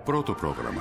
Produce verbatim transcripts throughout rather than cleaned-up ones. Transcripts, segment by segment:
Πρώτο πρόγραμμα.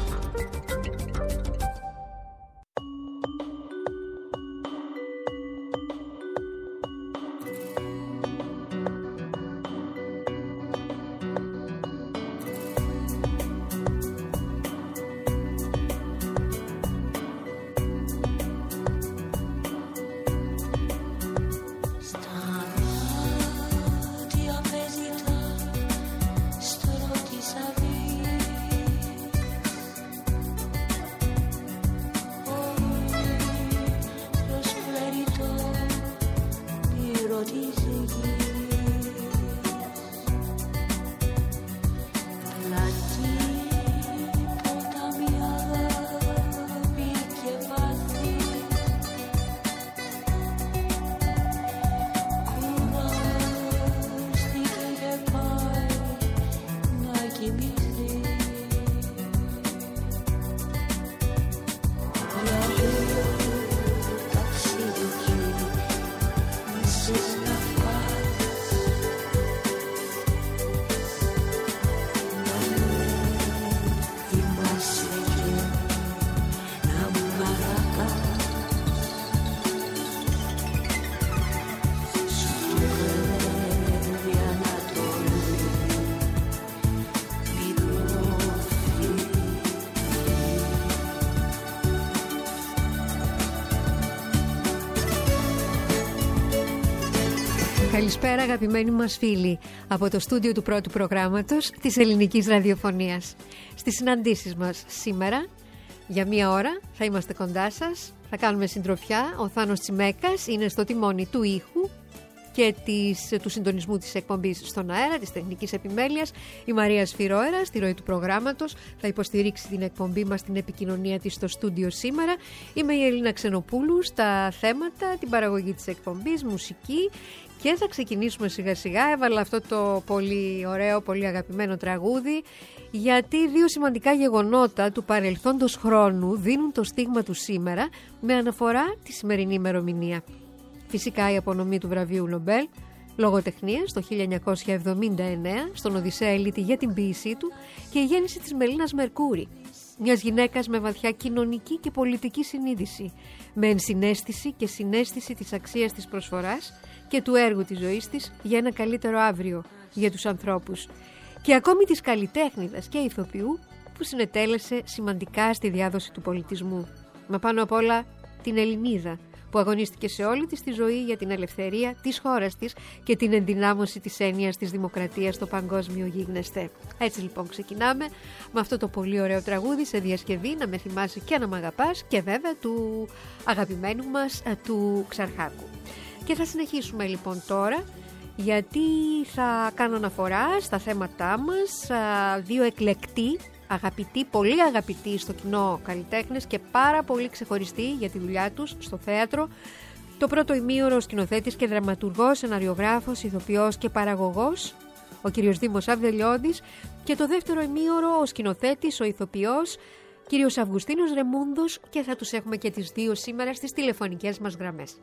Καλησπέρα αγαπημένοι μας φίλοι από το στούντιο του πρώτου προγράμματος της ελληνικής ραδιοφωνίας. Στις συναντήσεις μας σήμερα για μία ώρα θα είμαστε κοντά σας, θα κάνουμε συντροφιά. Ο Θάνος Τσιμέκας είναι στο τιμόνι του ήχου και της, του συντονισμού της εκπομπής στον αέρα, της τεχνικής επιμέλειας. Η Μαρία Σφυρόερα στη ροή του προγράμματος θα υποστηρίξει την εκπομπή μας, την επικοινωνία της στο στούντιο σήμερα. Είμαι η Ελίνα Ξενοπούλου στα θέματα, την παραγωγή της εκπομπής, μουσική. Και θα ξεκινήσουμε σιγά σιγά. Έβαλα αυτό το πολύ ωραίο, πολύ αγαπημένο τραγούδι, γιατί δύο σημαντικά γεγονότα του παρελθόντος χρόνου δίνουν το στίγμα του σήμερα με αναφορά τη σημερινή ημερομηνία. Φυσικά η απονομή του βραβείου Νομπέλ λογοτεχνίας το χίλια εννιακόσια εβδομήντα εννέα στον Οδυσσέα Ηλίτη για την ποίησή του και η γέννηση της Μελίνας Μερκούρη, μιας γυναίκας με βαθιά κοινωνική και πολιτική συνείδηση, με ενσυναίσθηση και συναίσθηση της αξίας της προσφοράς και του έργου της ζωής της για ένα καλύτερο αύριο για τους ανθρώπους, και ακόμη της καλλιτέχνηδας και ηθοποιού που συνετέλεσε σημαντικά στη διάδοση του πολιτισμού. Μα πάνω απ' όλα την Ελληνίδα που αγωνίστηκε σε όλη της τη ζωή για την ελευθερία της χώρας της και την ενδυνάμωση της έννοιας της δημοκρατίας στο παγκόσμιο γίγνεσθε. Έτσι λοιπόν ξεκινάμε με αυτό το πολύ ωραίο τραγούδι σε διασκευή «Να με θυμάσαι και να μ' αγαπάς» και βέβαια του αγαπημένου μας του Ξαρχάκου. Και θα συνεχίσουμε λοιπόν τώρα, γιατί θα κάνω αναφορά στα θέματά μας, δύο εκλεκτοί, αγαπητοί, πολύ αγαπητοί στο κοινό καλλιτέχνες και πάρα πολύ ξεχωριστοί για τη δουλειά τους στο θέατρο. Το πρώτο ημίωρο ο σκηνοθέτης και δραματουργός, σεναριογράφος, ηθοποιός και παραγωγός, ο κύριος Δήμος Αυδελιώδης, και το δεύτερο ημίωρο ο σκηνοθέτης, ο ηθοποιός, κύριος Αυγουστίνος Ρεμούνδος, και θα τους έχουμε και τις δύο σήμερα στις τηλεφωνικές μας γραμμές.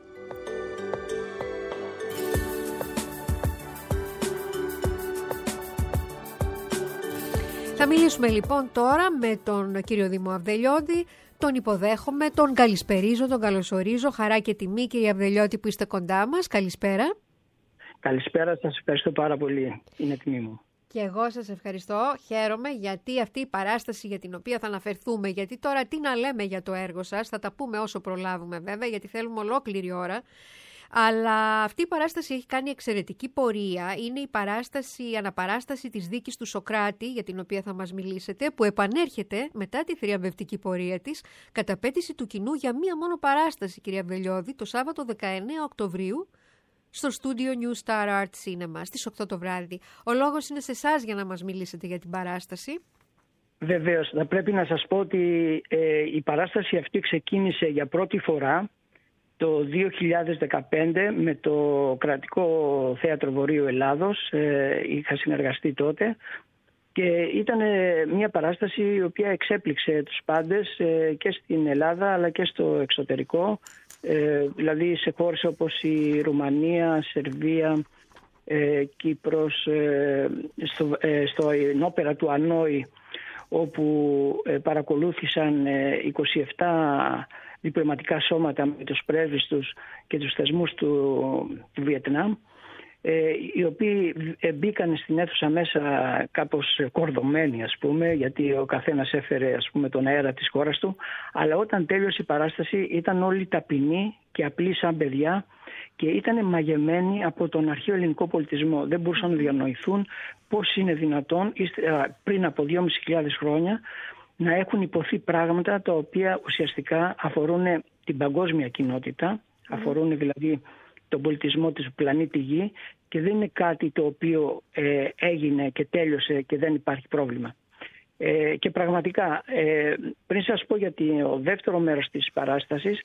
Θα μιλήσουμε λοιπόν τώρα με τον κύριο Δήμο Αυδελιώδη. Τον υποδέχομαι, τον καλησπερίζω, τον καλωσορίζω. Χαρά και τιμή, κύριε Αυδελιώδη, που είστε κοντά μας. Καλησπέρα. Καλησπέρα, σας ευχαριστώ πάρα πολύ. Είναι τιμή μου. Και εγώ σας ευχαριστώ. Χαίρομαι γιατί αυτή η παράσταση για την οποία θα αναφερθούμε, γιατί τώρα τι να λέμε για το έργο σας, θα τα πούμε όσο προλάβουμε βέβαια, γιατί θέλουμε ολόκληρη ώρα. Αλλά αυτή η παράσταση έχει κάνει εξαιρετική πορεία. Είναι η παράσταση, η αναπαράσταση της δίκης του Σωκράτη, για την οποία θα μας μιλήσετε, που επανέρχεται μετά τη θριαμβευτική πορεία της, κατά απέτηση του κοινού για μία μόνο παράσταση, κυρία Αυδελιώδη, το Σάββατο δεκαεννέα Οκτωβρίου, στο στούντιο New Star Art Cinema, στις οκτώ το βράδυ. Ο λόγος είναι σε εσάς για να μας μιλήσετε για την παράσταση. Βεβαίως, θα πρέπει να σας πω ότι ε, η παράσταση αυτή ξεκίνησε για πρώτη φορά το δύο χιλιάδες δεκαπέντε με το Κρατικό Θέατρο Βορείου Ελλάδος. Ε, είχα συνεργαστεί τότε και ήταν μια παράσταση η οποία εξέπληξε τους πάντες ε, και στην Ελλάδα αλλά και στο εξωτερικό, ε, δηλαδή σε χώρες όπως η Ρουμανία, Σερβία, ε, Κύπρος, ε, στο, ε, στο Όπερα του Ανόη, όπου παρακολούθησαν είκοσι επτά διπλωματικά σώματα με τους πρέσβεις τους και τους θεσμούς του, του Βιετνάμ, οι οποίοι μπήκαν στην αίθουσα μέσα κάπως κορδωμένοι, ας πούμε, γιατί ο καθένας έφερε, ας πούμε, τον αέρα της χώρας του, αλλά όταν τέλειωσε η παράσταση ήταν όλοι ταπεινοί και απλοί σαν παιδιά και ήταν μαγεμένοι από τον αρχαίο ελληνικό πολιτισμό. Δεν μπορούσαν να διανοηθούν πώς είναι δυνατόν πριν από δυόμισι χιλιάδες χρόνια να έχουν υποθεί πράγματα τα οποία ουσιαστικά αφορούν την παγκόσμια κοινότητα, αφορούν δηλαδή τον πολιτισμό της πλανήτη Γη και δεν είναι κάτι το οποίο ε, έγινε και τέλειωσε και δεν υπάρχει πρόβλημα. Ε, και πραγματικά, ε, πριν σας πω για το δεύτερο μέρος της παράστασης,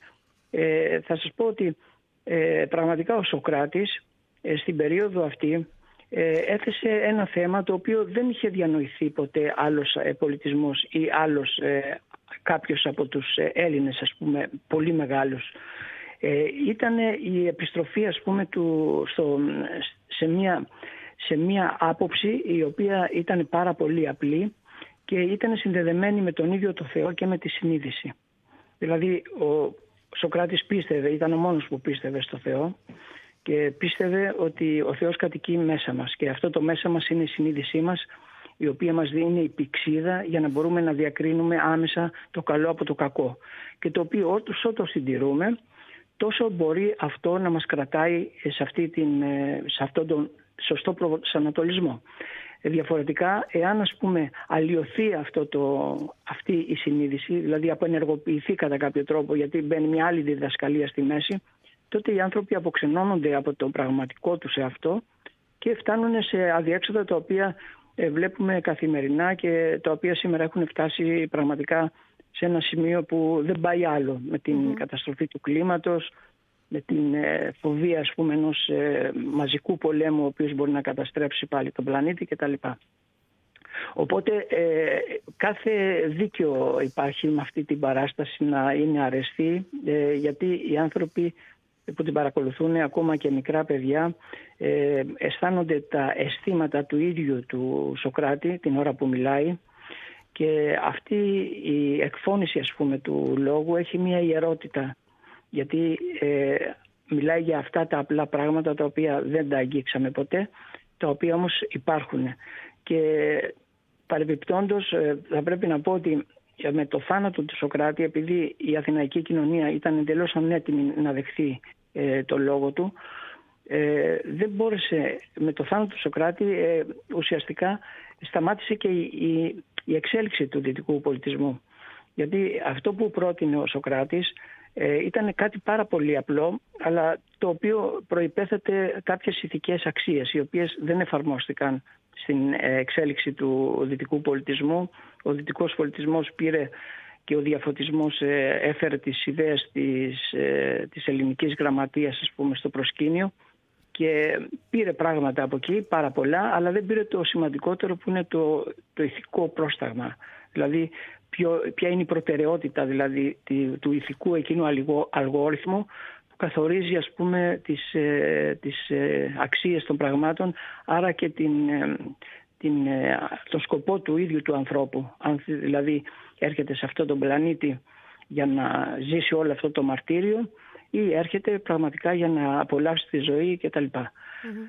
ε, θα σας πω ότι ε, πραγματικά ο Σωκράτης ε, στην περίοδο αυτή ε, έθεσε ένα θέμα το οποίο δεν είχε διανοηθεί ποτέ άλλος ε, πολιτισμός ή άλλος ε, κάποιος από τους ε, Έλληνες, ας πούμε, πολύ μεγάλους. Ε, ήταν η επιστροφή, ας πούμε, του, στο, σε, μια, σε μια άποψη η οποία ήταν πάρα πολύ απλή και ήταν συνδεδεμένη με τον ίδιο το Θεό και με τη συνείδηση. Δηλαδή ο Σωκράτης πίστευε, ήταν ο μόνος που πίστευε στο Θεό και πίστευε ότι ο Θεός κατοικεί μέσα μας και αυτό το μέσα μας είναι η συνείδησή μας, η οποία μας δίνει η πηξίδα για να μπορούμε να διακρίνουμε άμεσα το καλό από το κακό και το οποίο όσο το συντηρούμε, τόσο μπορεί αυτό να μας κρατάει σε, αυτή την, σε αυτόν τον σωστό προσανατολισμό. Διαφορετικά, εάν ας πούμε αλλοιωθεί αυτό το, αυτή η συνείδηση, δηλαδή απενεργοποιηθεί κατά κάποιο τρόπο γιατί μπαίνει μια άλλη διδασκαλία στη μέση, τότε οι άνθρωποι αποξενώνονται από το πραγματικό τους εαυτό και φτάνουν σε αδιέξοδα τα οποία βλέπουμε καθημερινά και τα οποία σήμερα έχουν φτάσει πραγματικά σε ένα σημείο που δεν πάει άλλο, με την mm-hmm. καταστροφή του κλίματος, με την ε, φοβία, ας πούμε, ενός ε, μαζικού πολέμου ο οποίος μπορεί να καταστρέψει πάλι τον πλανήτη κτλ. Οπότε ε, κάθε δίκαιο υπάρχει με αυτή την παράσταση να είναι αρεστή, ε, γιατί οι άνθρωποι που την παρακολουθούν, ακόμα και μικρά παιδιά, ε, αισθάνονται τα αισθήματα του ίδιου του Σωκράτη την ώρα που μιλάει. Και αυτή η εκφώνηση, ας πούμε, του λόγου έχει μια ιερότητα, γιατί ε, μιλάει για αυτά τα απλά πράγματα τα οποία δεν τα αγγίξαμε ποτέ, τα οποία όμως υπάρχουν. Και παρεμπιπτόντως ε, θα πρέπει να πω ότι με το θάνατο του Σωκράτη, επειδή η αθηναϊκή κοινωνία ήταν εντελώς ανέτοιμη να δεχθεί ε, το λόγο του, ε, δεν μπόρεσε, με το θάνατο του Σωκράτη ε, ουσιαστικά σταμάτησε και η, η η εξέλιξη του δυτικού πολιτισμού. Γιατί αυτό που πρότεινε ο Σωκράτης ε, ήταν κάτι πάρα πολύ απλό, αλλά το οποίο προϋπέθετε κάποιες ηθικές αξίες, οι οποίες δεν εφαρμόστηκαν στην εξέλιξη του δυτικού πολιτισμού. Ο δυτικός πολιτισμός πήρε και ο διαφωτισμός ε, έφερε τις ιδέες της, ε, της ελληνικής γραμματείας, ας πούμε, στο προσκήνιο και πήρε πράγματα από εκεί, πάρα πολλά, αλλά δεν πήρε το σημαντικότερο που είναι το, το ηθικό πρόσταγμα. Δηλαδή, ποιο, ποια είναι η προτεραιότητα δηλαδή, του ηθικού εκείνου αλγόριθμου που καθορίζει, ας πούμε, τις, ε, τις ε, αξίες των πραγμάτων, άρα και την, ε, την, ε, τον σκοπό του ίδιου του ανθρώπου. Αν δηλαδή έρχεται σε αυτόν τον πλανήτη για να ζήσει όλο αυτό το μαρτύριο, ή έρχεται πραγματικά για να απολαύσει τη ζωή κτλ. Mm-hmm.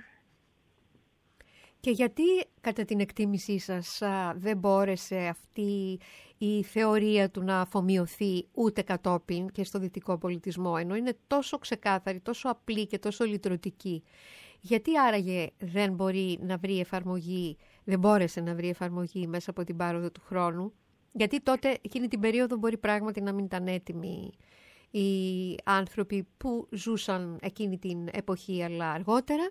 Και γιατί κατά την εκτίμησή σας δεν μπόρεσε αυτή η θεωρία του να αφομοιωθεί ούτε κατόπιν και στο δυτικό πολιτισμό, ενώ είναι τόσο ξεκάθαρη, τόσο απλή και τόσο λυτρωτική? Γιατί άραγε δεν μπορεί να βρει εφαρμογή, δεν μπόρεσε να βρει εφαρμογή μέσα από την πάροδο του χρόνου? Γιατί τότε εκείνη την περίοδο μπορεί πράγματι να μην ήταν έτοιμοι οι άνθρωποι που ζούσαν εκείνη την εποχή, αλλά αργότερα.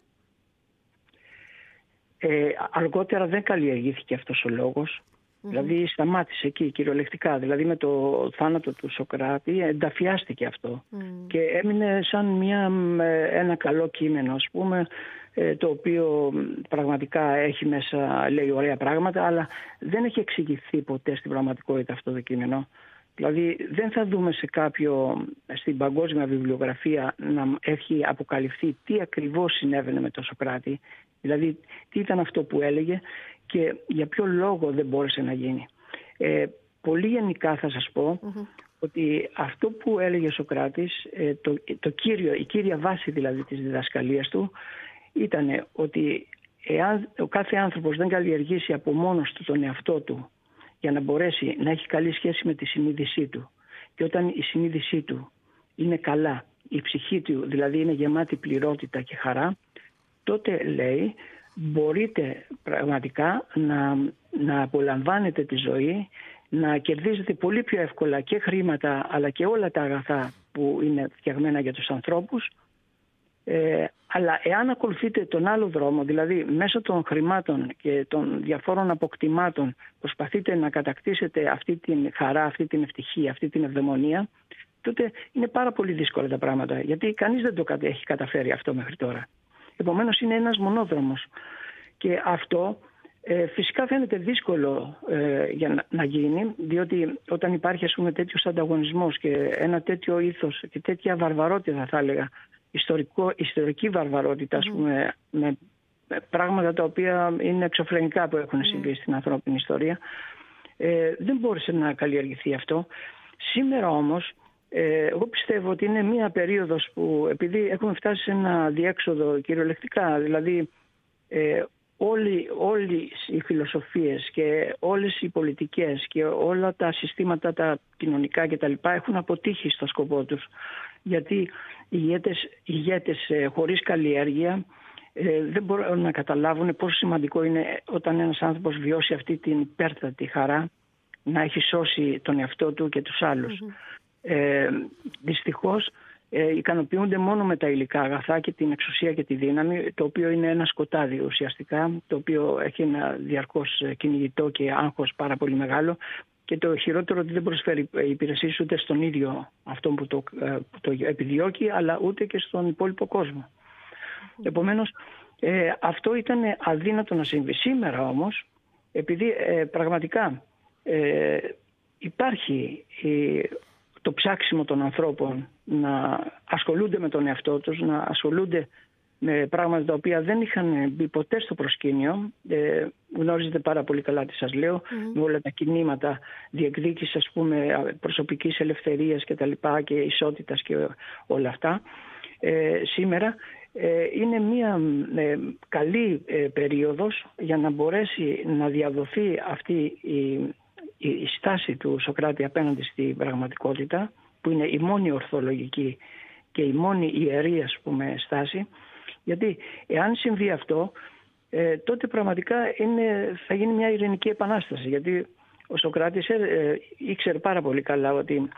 Ε, αργότερα δεν καλλιεργήθηκε αυτός ο λόγος. Mm-hmm. Δηλαδή σταμάτησε εκεί κυριολεκτικά. Δηλαδή με το θάνατο του Σωκράτη ενταφιάστηκε αυτό. Mm. Και έμεινε σαν μια, ένα καλό κείμενο, ας πούμε, το οποίο πραγματικά έχει μέσα, λέει ωραία πράγματα, αλλά δεν έχει εξηγηθεί ποτέ στην πραγματικότητα αυτό το κείμενο. Δηλαδή δεν θα δούμε σε κάποιο στην παγκόσμια βιβλιογραφία να έχει αποκαλυφθεί τι ακριβώς συνέβαινε με τον Σωκράτη, δηλαδή τι ήταν αυτό που έλεγε και για ποιο λόγο δεν μπόρεσε να γίνει. Ε, πολύ γενικά θα σας πω Mm-hmm. ότι αυτό που έλεγε ο Σωκράτης, ε, το, το κύριο, η κύρια βάση δηλαδή της διδασκαλίας του, ήταν ότι εάν ο κάθε άνθρωπος δεν καλλιεργήσει από μόνος του τον εαυτό του για να μπορέσει να έχει καλή σχέση με τη συνείδησή του, και όταν η συνείδησή του είναι καλά, η ψυχή του δηλαδή είναι γεμάτη πληρότητα και χαρά, τότε λέει μπορείτε πραγματικά να, να απολαμβάνετε τη ζωή, να κερδίζετε πολύ πιο εύκολα και χρήματα αλλά και όλα τα αγαθά που είναι φτιαγμένα για τους ανθρώπους. Ε, αλλά εάν ακολουθείτε τον άλλο δρόμο, δηλαδή μέσω των χρημάτων και των διαφόρων αποκτημάτων προσπαθείτε να κατακτήσετε αυτή την χαρά, αυτή την ευτυχία, αυτή την ευδαιμονία, τότε είναι πάρα πολύ δύσκολα τα πράγματα, γιατί κανείς δεν το έχει καταφέρει αυτό μέχρι τώρα. Επομένως είναι ένας μονόδρομος και αυτό ε, φυσικά φαίνεται δύσκολο ε, για να, να γίνει, διότι όταν υπάρχει ας πούμε τέτοιος ανταγωνισμός και ένα τέτοιο ήθος και τέτοια βαρβαρότητα, θα έλεγα, ιστορικό, ιστορική βαρβαρότητα, ας πούμε, mm. με, με πράγματα τα οποία είναι εξωφρενικά που έχουν συμβεί mm. στην ανθρώπινη ιστορία, ε, δεν μπόρεσε να καλλιεργηθεί αυτό. Σήμερα όμως ε, εγώ πιστεύω ότι είναι μια περίοδος που, επειδή έχουμε φτάσει σε ένα διέξοδο κυριολεκτικά, δηλαδή ε, όλοι, όλοι οι φιλοσοφίες και όλες οι πολιτικές και όλα τα συστήματα τα κοινωνικά κτλ. Έχουν αποτύχει στο σκοπό τους, γιατί οι ηγέτες, οι ηγέτες ε, χωρίς καλλιέργεια ε, δεν μπορούν να καταλάβουν πόσο σημαντικό είναι όταν ένας άνθρωπος βιώσει αυτή την υπέρτατη χαρά να έχει σώσει τον εαυτό του και τους άλλους. Mm-hmm. Ε, δυστυχώς ε, ικανοποιούνται μόνο με τα υλικά αγαθά και την εξουσία και τη δύναμη, το οποίο είναι ένα σκοτάδι ουσιαστικά, το οποίο έχει ένα διαρκώς κυνηγητό και άγχος πάρα πολύ μεγάλο, και το χειρότερο ότι δεν προσφέρει υπηρεσίες ούτε στον ίδιο αυτό που το, που το επιδιώκει, αλλά ούτε και στον υπόλοιπο κόσμο. Επομένως ε, αυτό ήταν αδύνατο να συμβεί. Σήμερα όμως, επειδή ε, πραγματικά ε, υπάρχει ε, το ψάξιμο των ανθρώπων να ασχολούνται με τον εαυτό τους, να ασχολούνται με πράγματα τα οποία δεν είχαν μπει ποτέ στο προσκήνιο. Ε, γνωρίζετε πάρα πολύ καλά τι σας λέω, mm. με όλα τα κινήματα διεκδίκησης, ας πούμε, προσωπικής ελευθερίας και τα λοιπά και ισότητας και όλα αυτά. Ε, σήμερα ε, είναι μια ε, καλή ε, περίοδος για να μπορέσει να διαδοθεί αυτή η, η, η στάση του Σωκράτη απέναντι στην πραγματικότητα, που είναι η μόνη ορθολογική και η μόνη ιερή, ας πούμε, στάση. Γιατί εάν συμβεί αυτό, ε, τότε πραγματικά είναι, θα γίνει μια ειρηνική επανάσταση. Γιατί ο Σωκράτης ε, ήξερε πάρα πολύ καλά ότι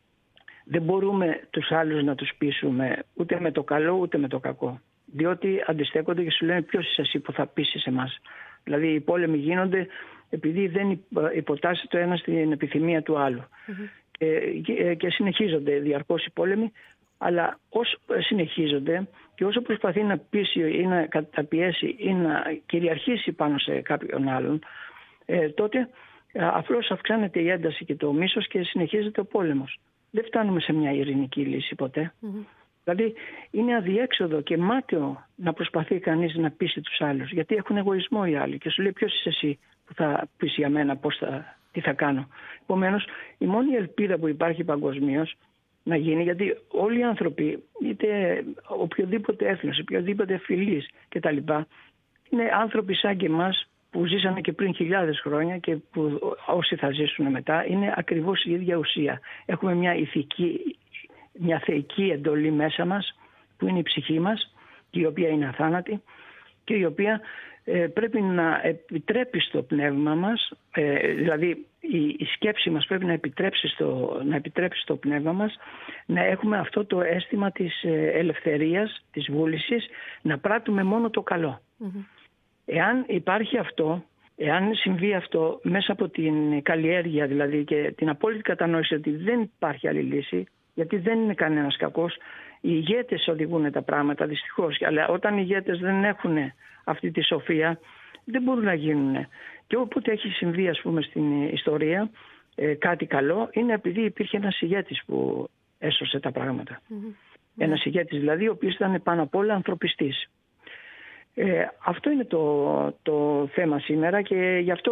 δεν μπορούμε τους άλλους να τους πείσουμε ούτε με το καλό ούτε με το κακό. Διότι αντιστέκονται και σου λένε ποιος είσαι εσύ που θα πείσεις εμάς. Δηλαδή οι πόλεμοι γίνονται επειδή δεν υποτάσσει το ένα στην επιθυμία του άλλου. Mm-hmm. Ε, και, και συνεχίζονται διαρκώς οι πόλεμοι. Αλλά όσο συνεχίζονται και όσο προσπαθεί να πείσει ή να καταπιέσει ή να κυριαρχήσει πάνω σε κάποιον άλλον, ε, τότε ε, απλώς αυξάνεται η ένταση και το μίσος και συνεχίζεται ο πόλεμος. Δεν φτάνουμε σε μια ειρηνική λύση ποτέ. Mm-hmm. Δηλαδή είναι αδιέξοδο και μάταιο να προσπαθεί κανείς να πείσει τους άλλους, γιατί έχουν εγωισμό οι άλλοι και σου λέει ποιος είσαι εσύ που θα πεις για μένα πώς θα, τι θα κάνω. Επομένως η μόνη ελπίδα που υπάρχει παγκοσμίως να γίνει, γιατί όλοι οι άνθρωποι, είτε οποιοδήποτε έθνος, οποιοδήποτε φυλής κτλ., είναι άνθρωποι σαν και εμάς που ζήσανε και πριν χιλιάδες χρόνια και που όσοι θα ζήσουν μετά είναι ακριβώς η ίδια ουσία. Έχουμε μια ηθική, μια θεϊκή εντολή μέσα μας που είναι η ψυχή μας και η οποία είναι αθάνατη και η οποία ε, πρέπει να επιτρέπει στο πνεύμα μας, ε, δηλαδή η, η σκέψη μας πρέπει να επιτρέψει, στο, να επιτρέψει στο πνεύμα μας να έχουμε αυτό το αίσθημα της ελευθερίας, της βούλησης, να πράττουμε μόνο το καλό. Mm-hmm. Εάν υπάρχει αυτό, εάν συμβεί αυτό μέσα από την καλλιέργεια δηλαδή και την απόλυτη κατανόηση ότι δεν υπάρχει άλλη λύση, γιατί δεν είναι κανένας κακός, οι ηγέτες οδηγούν τα πράγματα δυστυχώς, αλλά όταν οι ηγέτες δεν έχουν αυτή τη σοφία δεν μπορούν να γίνουν. Και όποτε έχει συμβεί, ας πούμε, στην ιστορία ε, κάτι καλό, είναι επειδή υπήρχε ένας ηγέτης που έσωσε τα πράγματα. Mm-hmm. Ένας ηγέτης δηλαδή ο οποίος ήταν πάνω απ' όλα ανθρωπιστής. Ε, αυτό είναι το, το θέμα σήμερα και γι' αυτό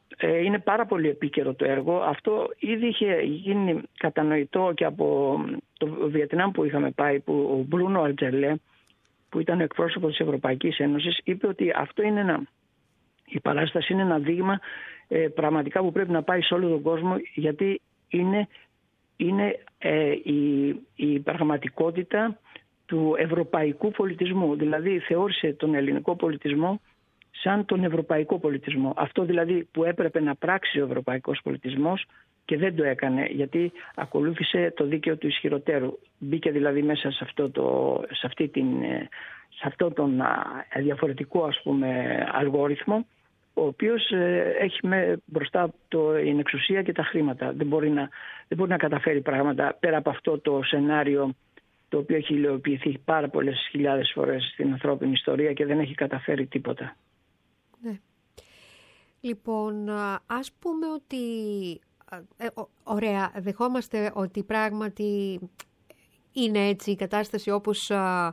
ε, είναι πάρα πολύ επίκαιρο το έργο. Αυτό ήδη είχε γίνει κατανοητό και από το Βιετνάμ που είχαμε πάει, που ο Μπρούνο Αλτζελέ, που ήταν εκπρόσωπος της Ευρωπαϊκής Ένωσης, είπε ότι αυτό είναι ένα, η παράσταση είναι ένα δείγμα ε, πραγματικά που πρέπει να πάει σε όλο τον κόσμο, γιατί είναι, είναι ε, η, η πραγματικότητα του ευρωπαϊκού πολιτισμού. Δηλαδή θεώρησε τον ελληνικό πολιτισμό σαν τον ευρωπαϊκό πολιτισμό. Αυτό δηλαδή που έπρεπε να πράξει ο ευρωπαϊκός πολιτισμός και δεν το έκανε, γιατί ακολούθησε το δίκαιο του ισχυροτέρου. Μπήκε δηλαδή μέσα σε αυτό, το, σε αυτή την, σε αυτό τον διαφορετικό, ας πούμε, αλγόριθμο, ο οποίος έχει με, μπροστά το, την εξουσία και τα χρήματα. Δεν μπορεί, να, δεν μπορεί να καταφέρει πράγματα πέρα από αυτό το σενάριο, το οποίο έχει υλοποιηθεί πάρα πολλές χιλιάδες φορές στην ανθρώπινη ιστορία και δεν έχει καταφέρει τίποτα. Ναι. Λοιπόν, ας πούμε ότι, ε, ωραία, δεχόμαστε ότι πράγματι είναι έτσι η κατάσταση όπως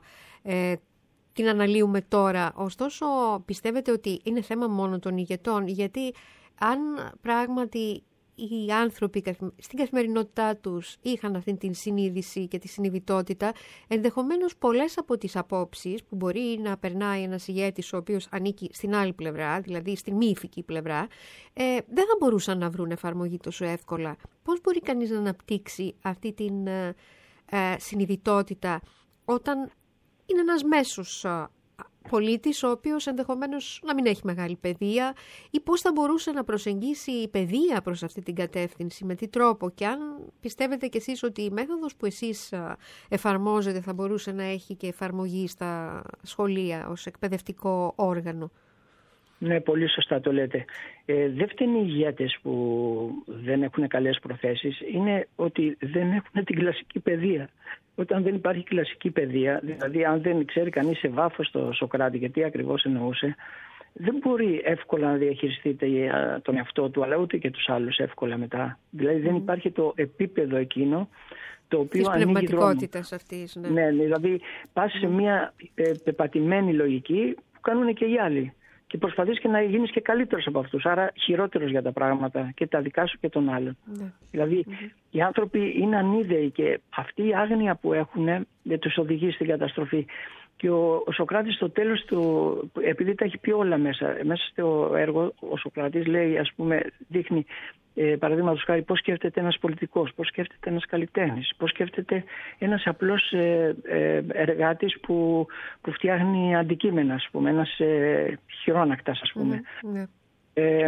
ε, την αναλύουμε τώρα. Ωστόσο, πιστεύετε ότι είναι θέμα μόνο των ηγετών? Γιατί αν πράγματι οι άνθρωποι στην καθημερινότητά τους είχαν αυτή την συνείδηση και τη συνειδητότητα, ενδεχομένως πολλές από τις απόψεις που μπορεί να περνάει ένας ηγέτης ο οποίος ανήκει στην άλλη πλευρά, δηλαδή στην μη ηθική πλευρά, ε, δεν θα μπορούσαν να βρουν εφαρμογή τόσο εύκολα. Πώς μπορεί κανείς να αναπτύξει αυτή την ε, ε, συνειδητότητα όταν είναι ένας μέσος ε, πολίτης ο οποίος ενδεχομένως να μην έχει μεγάλη παιδεία, ή πώς θα μπορούσε να προσεγγίσει η παιδεία προς αυτή την κατεύθυνση, με τι τρόπο, και αν πιστεύετε κι εσείς ότι η μέθοδος που εσείς εφαρμόζετε θα μπορούσε να έχει και εφαρμογή στα σχολεία ως εκπαιδευτικό όργανο. Ναι, πολύ σωστά το λέτε. Ε, δεν φταίνει οι ηγέτες που δεν έχουν καλές προθέσεις, είναι ότι δεν έχουν την κλασική παιδεία. Όταν δεν υπάρχει κλασική παιδεία, δηλαδή αν δεν ξέρει κανείς σε βάθος το Σωκράτη, γιατί ακριβώς εννοούσε, δεν μπορεί εύκολα να διαχειριστεί τον εαυτό του, αλλά ούτε και τους άλλους εύκολα μετά. Δηλαδή δεν υπάρχει το επίπεδο εκείνο το οποίο ανοίγει δρόμο. Της πνευματικότητας αυτής, ναι. Ναι, δηλαδή πας σε μια ε, πεπατημένη λογική που κάνουν και οι άλλοι. Και προσπαθείς και να γίνεις και καλύτερος από αυτούς, άρα χειρότερος για τα πράγματα και τα δικά σου και των άλλων. Ναι. Δηλαδή mm-hmm. οι άνθρωποι είναι ανίδεοι και αυτή η άγνοια που έχουν δεν τους οδηγεί στην καταστροφή. Και ο, ο Σωκράτης στο τέλος του, επειδή τα έχει πει όλα μέσα, μέσα στο έργο ο Σωκράτης λέει, ας πούμε, δείχνει ε, παραδείγματος χάρη πώς σκέφτεται ένας πολιτικός, πώς σκέφτεται ένας καλλιτέχνης, πώς σκέφτεται ένας απλός ε, ε, εργάτης που, που φτιάχνει αντικείμενα, ας πούμε, ένας ε, χειρόνακτας, ας πούμε. Mm-hmm. Ε,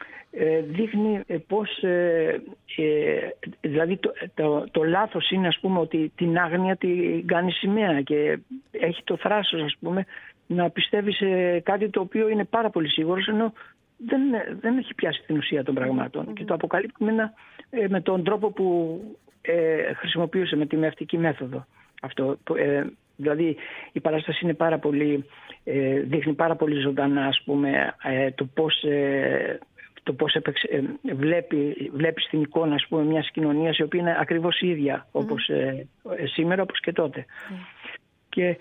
ε, δείχνει ε, πώς ε, ε, δηλαδή το, το, το λάθος είναι, ας πούμε, ότι την άγνοια την κάνει σημαία και έχει το θράσος, ας πούμε, να πιστεύει σε κάτι το οποίο είναι πάρα πολύ σίγουρος, ενώ δεν, δεν έχει πιάσει την ουσία των πραγμάτων. Mm-hmm. Και το αποκαλύπτει με, ένα, ε, με τον τρόπο που ε, χρησιμοποιούσε, με τη μευτική μέθοδο αυτό. Ε, δηλαδή η παράσταση είναι πάρα πολύ, ε, δείχνει πάρα πολύ ζωντανά, ας πούμε, ε, το πώς, ε, το πώς έπαιξε, ε, βλέπει, βλέπει στην εικόνα, ας πούμε, μιας κοινωνίας η οποία είναι ακριβώς ίδια όπως ε, ε, σήμερα, όπως και τότε. Mm. Και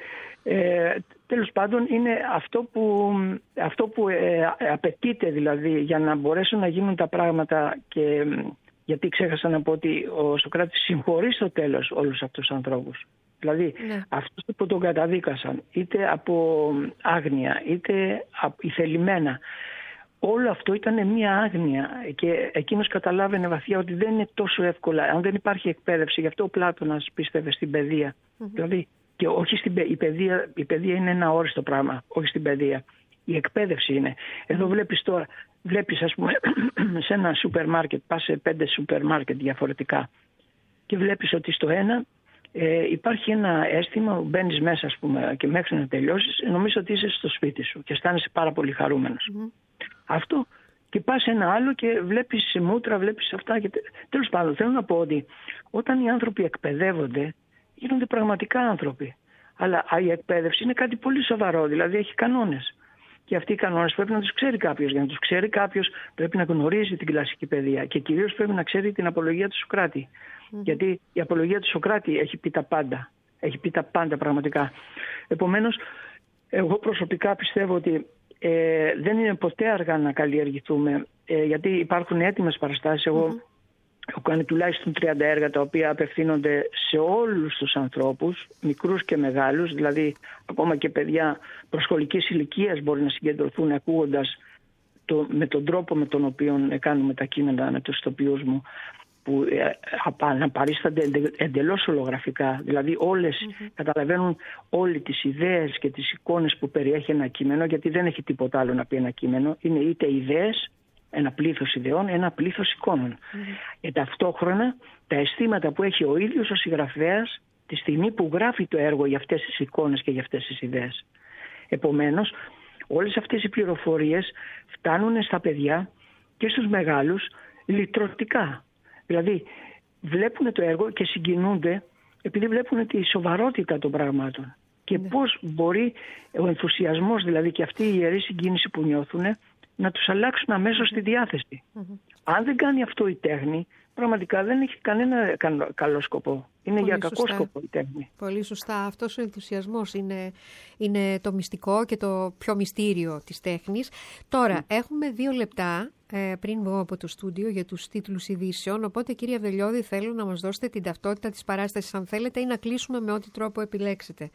ε, τέλος πάντων είναι αυτό που, αυτό που ε, απαιτείται, δηλαδή, για να μπορέσουν να γίνουν τα πράγματα. Και γιατί ξέχασα να πω ότι ο Σωκράτης συγχωρεί στο τέλος όλους αυτούς τους ανθρώπους. Δηλαδή ναι. αυτούς που τον καταδίκασαν είτε από άγνοια είτε ηθελημένα, όλο αυτό ήταν μια άγνοια και εκείνος καταλάβαινε βαθιά ότι δεν είναι τόσο εύκολα, αν δεν υπάρχει εκπαίδευση. Γι' αυτό ο Πλάτωνας πίστευε στην παιδεία. Mm-hmm. Δηλαδή, και όχι στην η παιδεία, η παιδεία είναι ένα όριστο πράγμα, όχι στην παιδεία. Η εκπαίδευση είναι. Εδώ βλέπεις τώρα, βλέπεις, ας πούμε, σε ένα σούπερ μάρκετ, πας σε πέντε σούπερ μάρκετ διαφορετικά και βλέπεις ότι στο ένα ε, υπάρχει ένα αίσθημα, μπαίνεις μέσα, ας πούμε, και μέχρι να τελειώσεις νομίζω ότι είσαι στο σπίτι σου και αισθάνεσαι πάρα πολύ χαρούμενος. Mm-hmm. Αυτό, και πας σε ένα άλλο και βλέπεις μούτρα, βλέπεις αυτά. Και... Τέλος πάντων, θέλω να πω ότι όταν οι άνθρωποι εκπαιδεύονται, γίνονται πραγματικά άνθρωποι. Αλλά η εκπαίδευση είναι κάτι πολύ σοβαρό, δηλαδή έχει κανόνες. Και αυτοί οι κανόνες πρέπει να τους ξέρει κάποιος. Για να τους ξέρει κάποιος πρέπει να γνωρίζει την κλασική παιδεία και κυρίως πρέπει να ξέρει την απολογία του Σωκράτη. Mm-hmm. Γιατί η απολογία του Σωκράτη έχει πει τα πάντα. Έχει πει τα πάντα πραγματικά. Επομένως, εγώ προσωπικά πιστεύω ότι ε, δεν είναι ποτέ αργά να καλλιεργηθούμε ε, γιατί υπάρχουν έτοιμες παραστάσεις. Εγώ mm-hmm. έχω κάνει τουλάχιστον τριάντα έργα τα οποία απευθύνονται σε όλους τους ανθρώπους, μικρούς και μεγάλους, δηλαδή ακόμα και παιδιά προσχολικής ηλικίας μπορεί να συγκεντρωθούν ακούγοντας το, με τον τρόπο με τον οποίο κάνουμε τα κείμενα με τους ηθοποιούς μου, που αναπαρίστανται εντελώς ολογραφικά. Δηλαδή όλες mm-hmm. καταλαβαίνουν όλοι τις ιδέες και τις εικόνες που περιέχει ένα κείμενο, γιατί δεν έχει τίποτα άλλο να πει ένα κείμενο. Είναι είτε ιδέες, ένα πλήθος ιδεών, ένα πλήθος εικόνων. Mm-hmm. Και ταυτόχρονα τα αισθήματα που έχει ο ίδιος ο συγγραφέας τη στιγμή που γράφει το έργο για αυτές τις εικόνες και για αυτές τις ιδέες. Επομένως, όλες αυτές οι πληροφορίες φτάνουν στα παιδιά και στους μεγάλους λυτρωτικά. Δηλαδή βλέπουν το έργο και συγκινούνται επειδή βλέπουν τη σοβαρότητα των πραγμάτων. Και ναι. πώς μπορεί ο ενθουσιασμός, δηλαδή και αυτή η ιερή συγκίνηση που νιώθουν, να τους αλλάξουν αμέσως τη διάθεση. Mm-hmm. Αν δεν κάνει αυτό η τέχνη, πραγματικά δεν έχει κανένα καλό σκοπό. Είναι Πολύ για κακό σωστά. σκοπό η τέχνη. Πολύ σωστά. Αυτός ο ενθουσιασμός είναι, είναι το μυστικό και το πιο μυστήριο της τέχνης. Τώρα, mm. έχουμε δύο λεπτά ε, πριν βγω από το στούντιο για τους τίτλους ειδήσεων. Οπότε, κύριε Αβδελιώδη, θέλω να μας δώσετε την ταυτότητα της παράστασης, αν θέλετε, ή να κλείσουμε με ό,τι τρόπο επιλέξετε.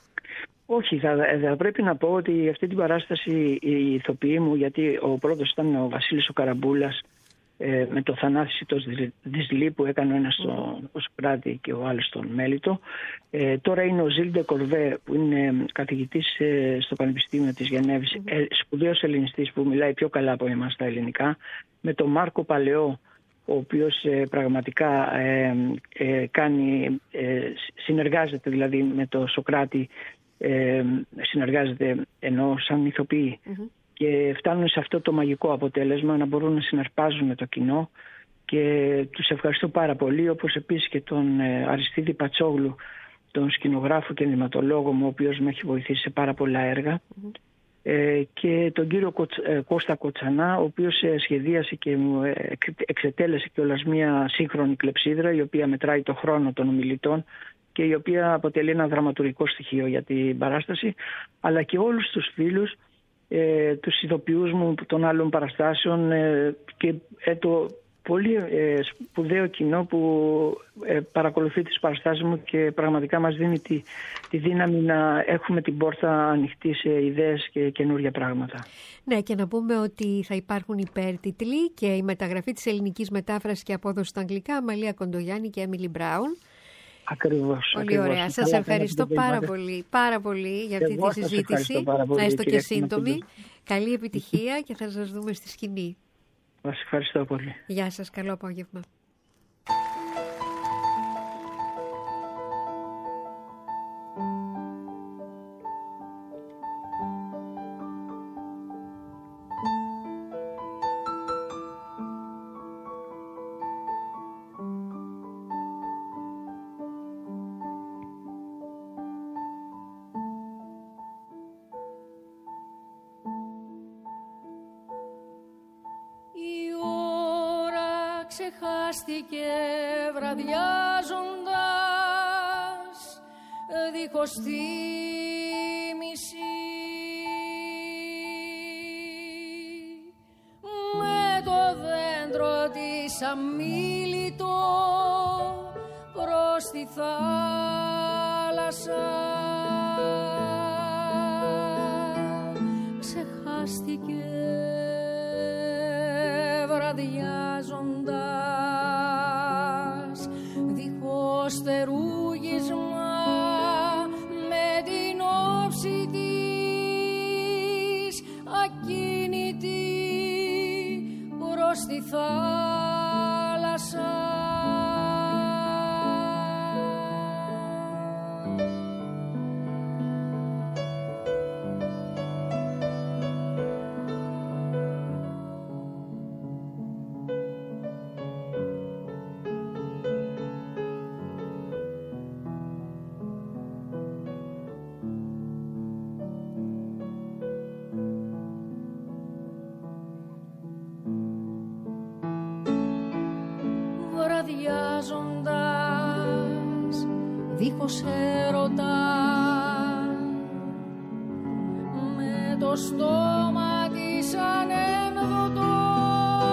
Όχι, θα, θα πρέπει να πω ότι αυτή την παράσταση οι ηθοποιοί μου, γιατί ο πρώτος ήταν ο Βασίλης ο Καραμπούλας, ε, με το Θανάση το Δυσλή που έκανε ο ένας στον Σοκράτη και ο άλλος στον Μέλιτο. Ε, τώρα είναι ο Ζιλ Ντε Κορβέ που είναι καθηγητής ε, στο Πανεπιστήμιο της Γενέβης, ε, σπουδαίος ελληνιστής που μιλάει πιο καλά από εμάς τα ελληνικά, με τον Μάρκο Παλαιό, ο οποίος ε, πραγματικά ε, ε, κάνει, ε, συνεργάζεται δηλαδή με τον Σοκράτη, ε, συνεργάζεται ενώ σαν ηθοποιοί. Mm-hmm. Και φτάνουν σε αυτό το μαγικό αποτέλεσμα να μπορούν να συναρπάζουν με το κοινό και τους ευχαριστώ πάρα πολύ, όπως επίσης και τον Αριστίδη Πατσόγλου, τον σκηνογράφο και ενδυματολόγο μου, ο οποίος με έχει βοηθήσει σε πάρα πολλά έργα, mm-hmm. ε, και τον κύριο Κώστα Κοτσανά, ο οποίος σχεδίασε και μου εξετέλεσε κιόλας μια σύγχρονη κλεψίδρα, η οποία μετράει το χρόνο των ομιλητών και η οποία αποτελεί ένα δραματουργικό στοιχείο για την παράσταση, αλλά και όλους τους φίλους, Ε, τους ηθοποιούς μου των άλλων παραστάσεων ε, και ε, το πολύ ε, σπουδαίο κοινό που ε, παρακολουθεί τις παραστάσεις μου και πραγματικά μας δίνει τη, τη δύναμη να έχουμε την πόρτα ανοιχτή σε ιδέες και καινούργια πράγματα. Ναι, και να πούμε ότι θα υπάρχουν υπέρτιτλοι και η μεταγραφή της ελληνικής μετάφρασης και απόδοση στα αγγλικά, Μαλία Κοντογιάννη και Έμιλι Μπράουν. Ακριβώς. Πολύ ακριβώς. ωραία. Σας ευχαριστώ πάρα πολύ, πάρα πολύ για αυτή τη συζήτηση. Πολύ, έστω και σύντομη. Καλή επιτυχία και θα σας δούμε στη σκηνή. Σας ευχαριστώ πολύ. Γεια σας. Καλό απόγευμα. Ξεχάστηκε βραδιάζοντας δίχως θύμηση, με το δέντρο της αμίλητο προς τη θάλασσα. Ξεχάστηκε βραδιάζοντας δίχως θερούγισμα, με την όψη της ακίνητη προς τη θάλασσα. Βραδιάζοντας δίχως έρωτα, με το στόμα της ανέμδοτο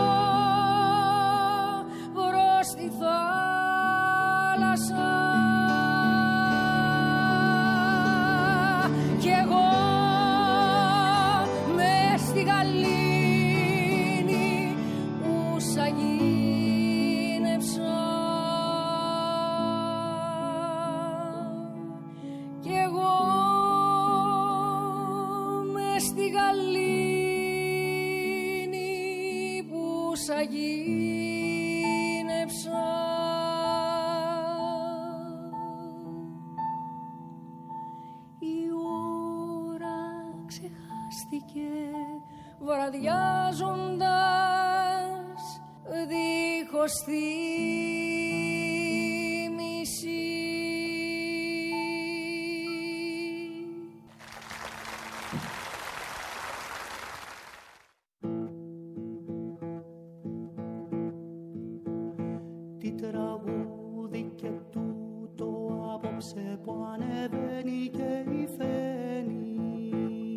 εξαγίνεψα. Η ώρα ξεχάστηκε βραδιάζοντας δίχως θύμηση. Τι τραγούδι και τούτο απόψε που ανεβαίνει και υφαίνει,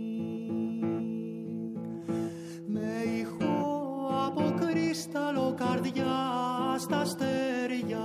με ηχό από κρίσταλο καρδιά στα αστέρια.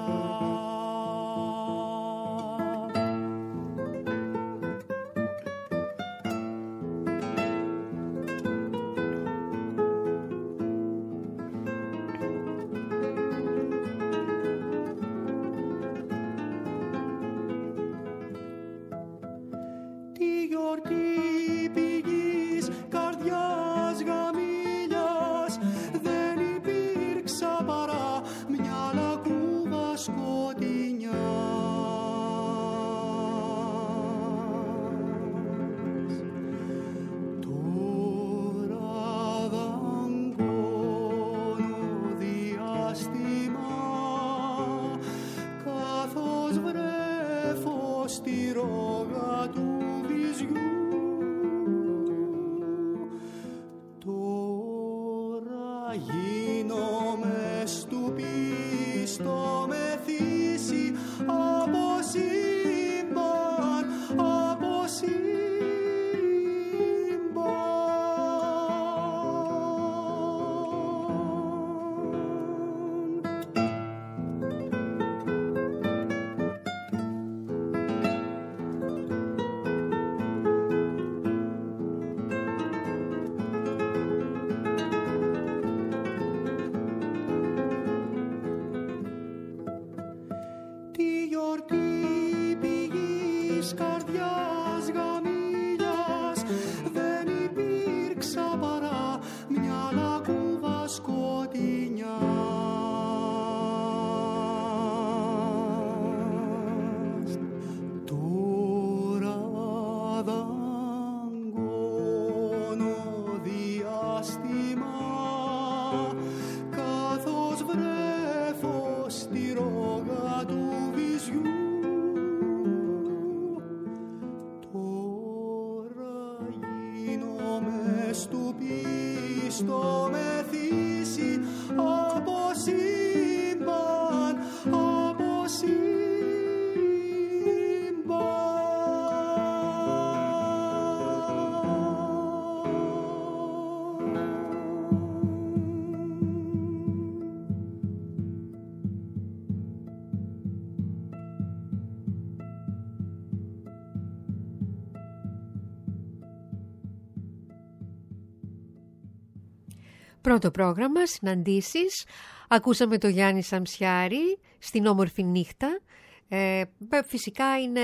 Πρώτο πρόγραμμα, συναντήσεις. Ακούσαμε το Γιάννη Σαμσιάρη στην όμορφη νύχτα. Ε, φυσικά είναι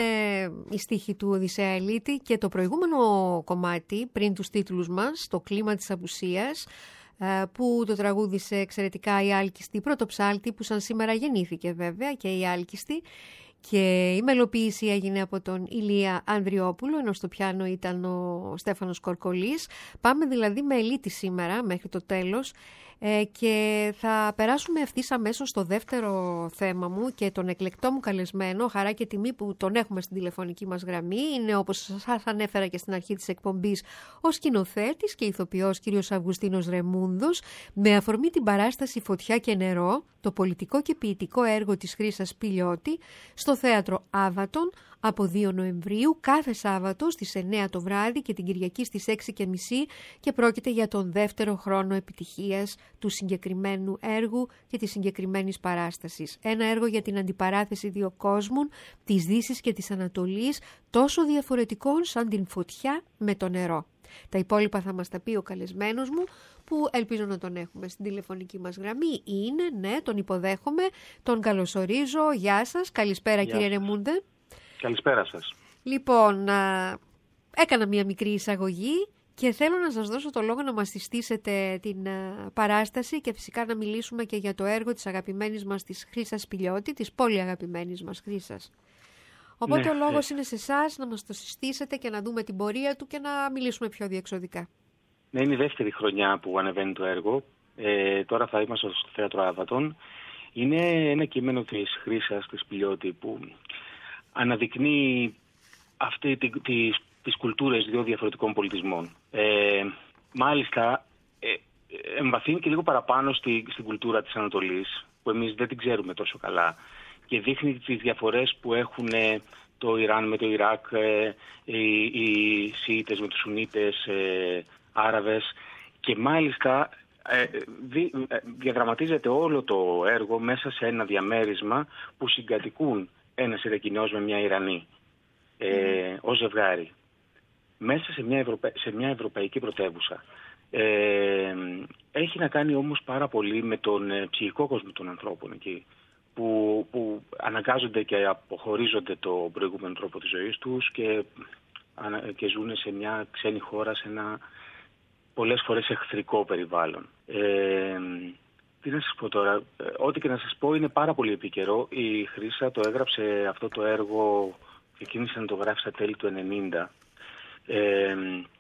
η στίχη του Οδυσσέα Ελίτη και το προηγούμενο κομμάτι πριν τους τίτλους μας, το κλίμα της απουσίας, ε, που το τραγούδισε εξαιρετικά η Άλκιστη Πρωτοψάλτη, που σαν σήμερα γεννήθηκε βέβαια και η Άλκιστη. Και η μελοποίηση έγινε από τον Ηλία Ανδριόπουλο, ενώ στο πιάνο ήταν ο Στέφανος Κορκολής. Πάμε δηλαδή με Ελίτη σήμερα μέχρι το τέλος ε, και θα περάσουμε ευθύς αμέσως στο δεύτερο θέμα μου και τον εκλεκτό μου καλεσμένο, χαρά και τιμή που τον έχουμε στην τηλεφωνική μας γραμμή. Είναι, όπως σας ανέφερα και στην αρχή της εκπομπής, ο σκηνοθέτης και ηθοποιός κ. Αυγουστίνος Ρεμούνδος, με αφορμή την παράσταση «Φωτιά και νερό», το πολιτικό και ποιητικό έργο της Χρύσας Πηλιώτη, στο Θέατρο Άβατον από δύο Νοεμβρίου, κάθε Σάββατο στις εννέα το βράδυ και την Κυριακή στις έξι και μισή, και πρόκειται για τον δεύτερο χρόνο επιτυχίας του συγκεκριμένου έργου και της συγκεκριμένης παράστασης. Ένα έργο για την αντιπαράθεση δύο κόσμων, της Δύσης και της Ανατολής, τόσο διαφορετικών σαν την φωτιά με το νερό. Τα υπόλοιπα θα μας τα πει ο καλεσμένος μου, που ελπίζω να τον έχουμε στην τηλεφωνική μας γραμμή. Είναι, ναι, τον υποδέχομαι, τον καλωσορίζω. Γεια σας, καλησπέρα. Γεια κύριε Ρεμούντε. Καλησπέρα σας. Λοιπόν, α, έκανα μια μικρή εισαγωγή Και θέλω να σας δώσω το λόγο να μας συστήσετε την uh, παράσταση και φυσικά να μιλήσουμε και για το έργο της αγαπημένης μας της Χρύσας Σπηλιώτη, της πολύ αγαπημένης μας Χρύσας. Οπότε ναι, ο λόγος ναι. είναι σε εσάς να μας το συστήσετε και να δούμε την πορεία του και να μιλήσουμε πιο διεξοδικά. Ναι, είναι η δεύτερη χρονιά που ανεβαίνει το έργο. Ε, τώρα θα είμαστε στο Θέατρο Άβατον. Είναι ένα κείμενο της Χρύσας της Σπηλιώτη που αναδεικνύει αυτή τη, τις, τις κουλτούρες δύο διαφορετικών πολιτισμών. Ε, μάλιστα, ε, εμβαθύνει και λίγο παραπάνω στη, στην κουλτούρα της Ανατολής, που εμείς δεν την ξέρουμε τόσο καλά, και δείχνει τις διαφορές που έχουν το Ιράν με το Ιράκ, ε, οι, οι Σιήτες με τους Σουνίτες, ε, Άραβες, και μάλιστα ε, δι, ε, διαδραματίζεται όλο το έργο μέσα σε ένα διαμέρισμα που συγκατοικούν ένας Ιρακινός με μια Ιρανή ε, mm. ως ζευγάρι, μέσα σε μια, Ευρωπα... σε μια ευρωπαϊκή πρωτεύουσα. Ε, έχει να κάνει όμως πάρα πολύ με τον ε, ψυχικό κόσμο των ανθρώπων εκεί, που, που αναγκάζονται και αποχωρίζονται το προηγούμενο τρόπο της ζωής τους και, και ζουν σε μια ξένη χώρα, σε ένα πολλές φορές εχθρικό περιβάλλον. Ε, τι να σας πω τώρα, ό,τι και να σας πω είναι πάρα πολύ επίκαιρο. Η Χρύσα το έγραψε αυτό το έργο, ξεκίνησε να το γράφει στα τέλη του ενενήντα, ε,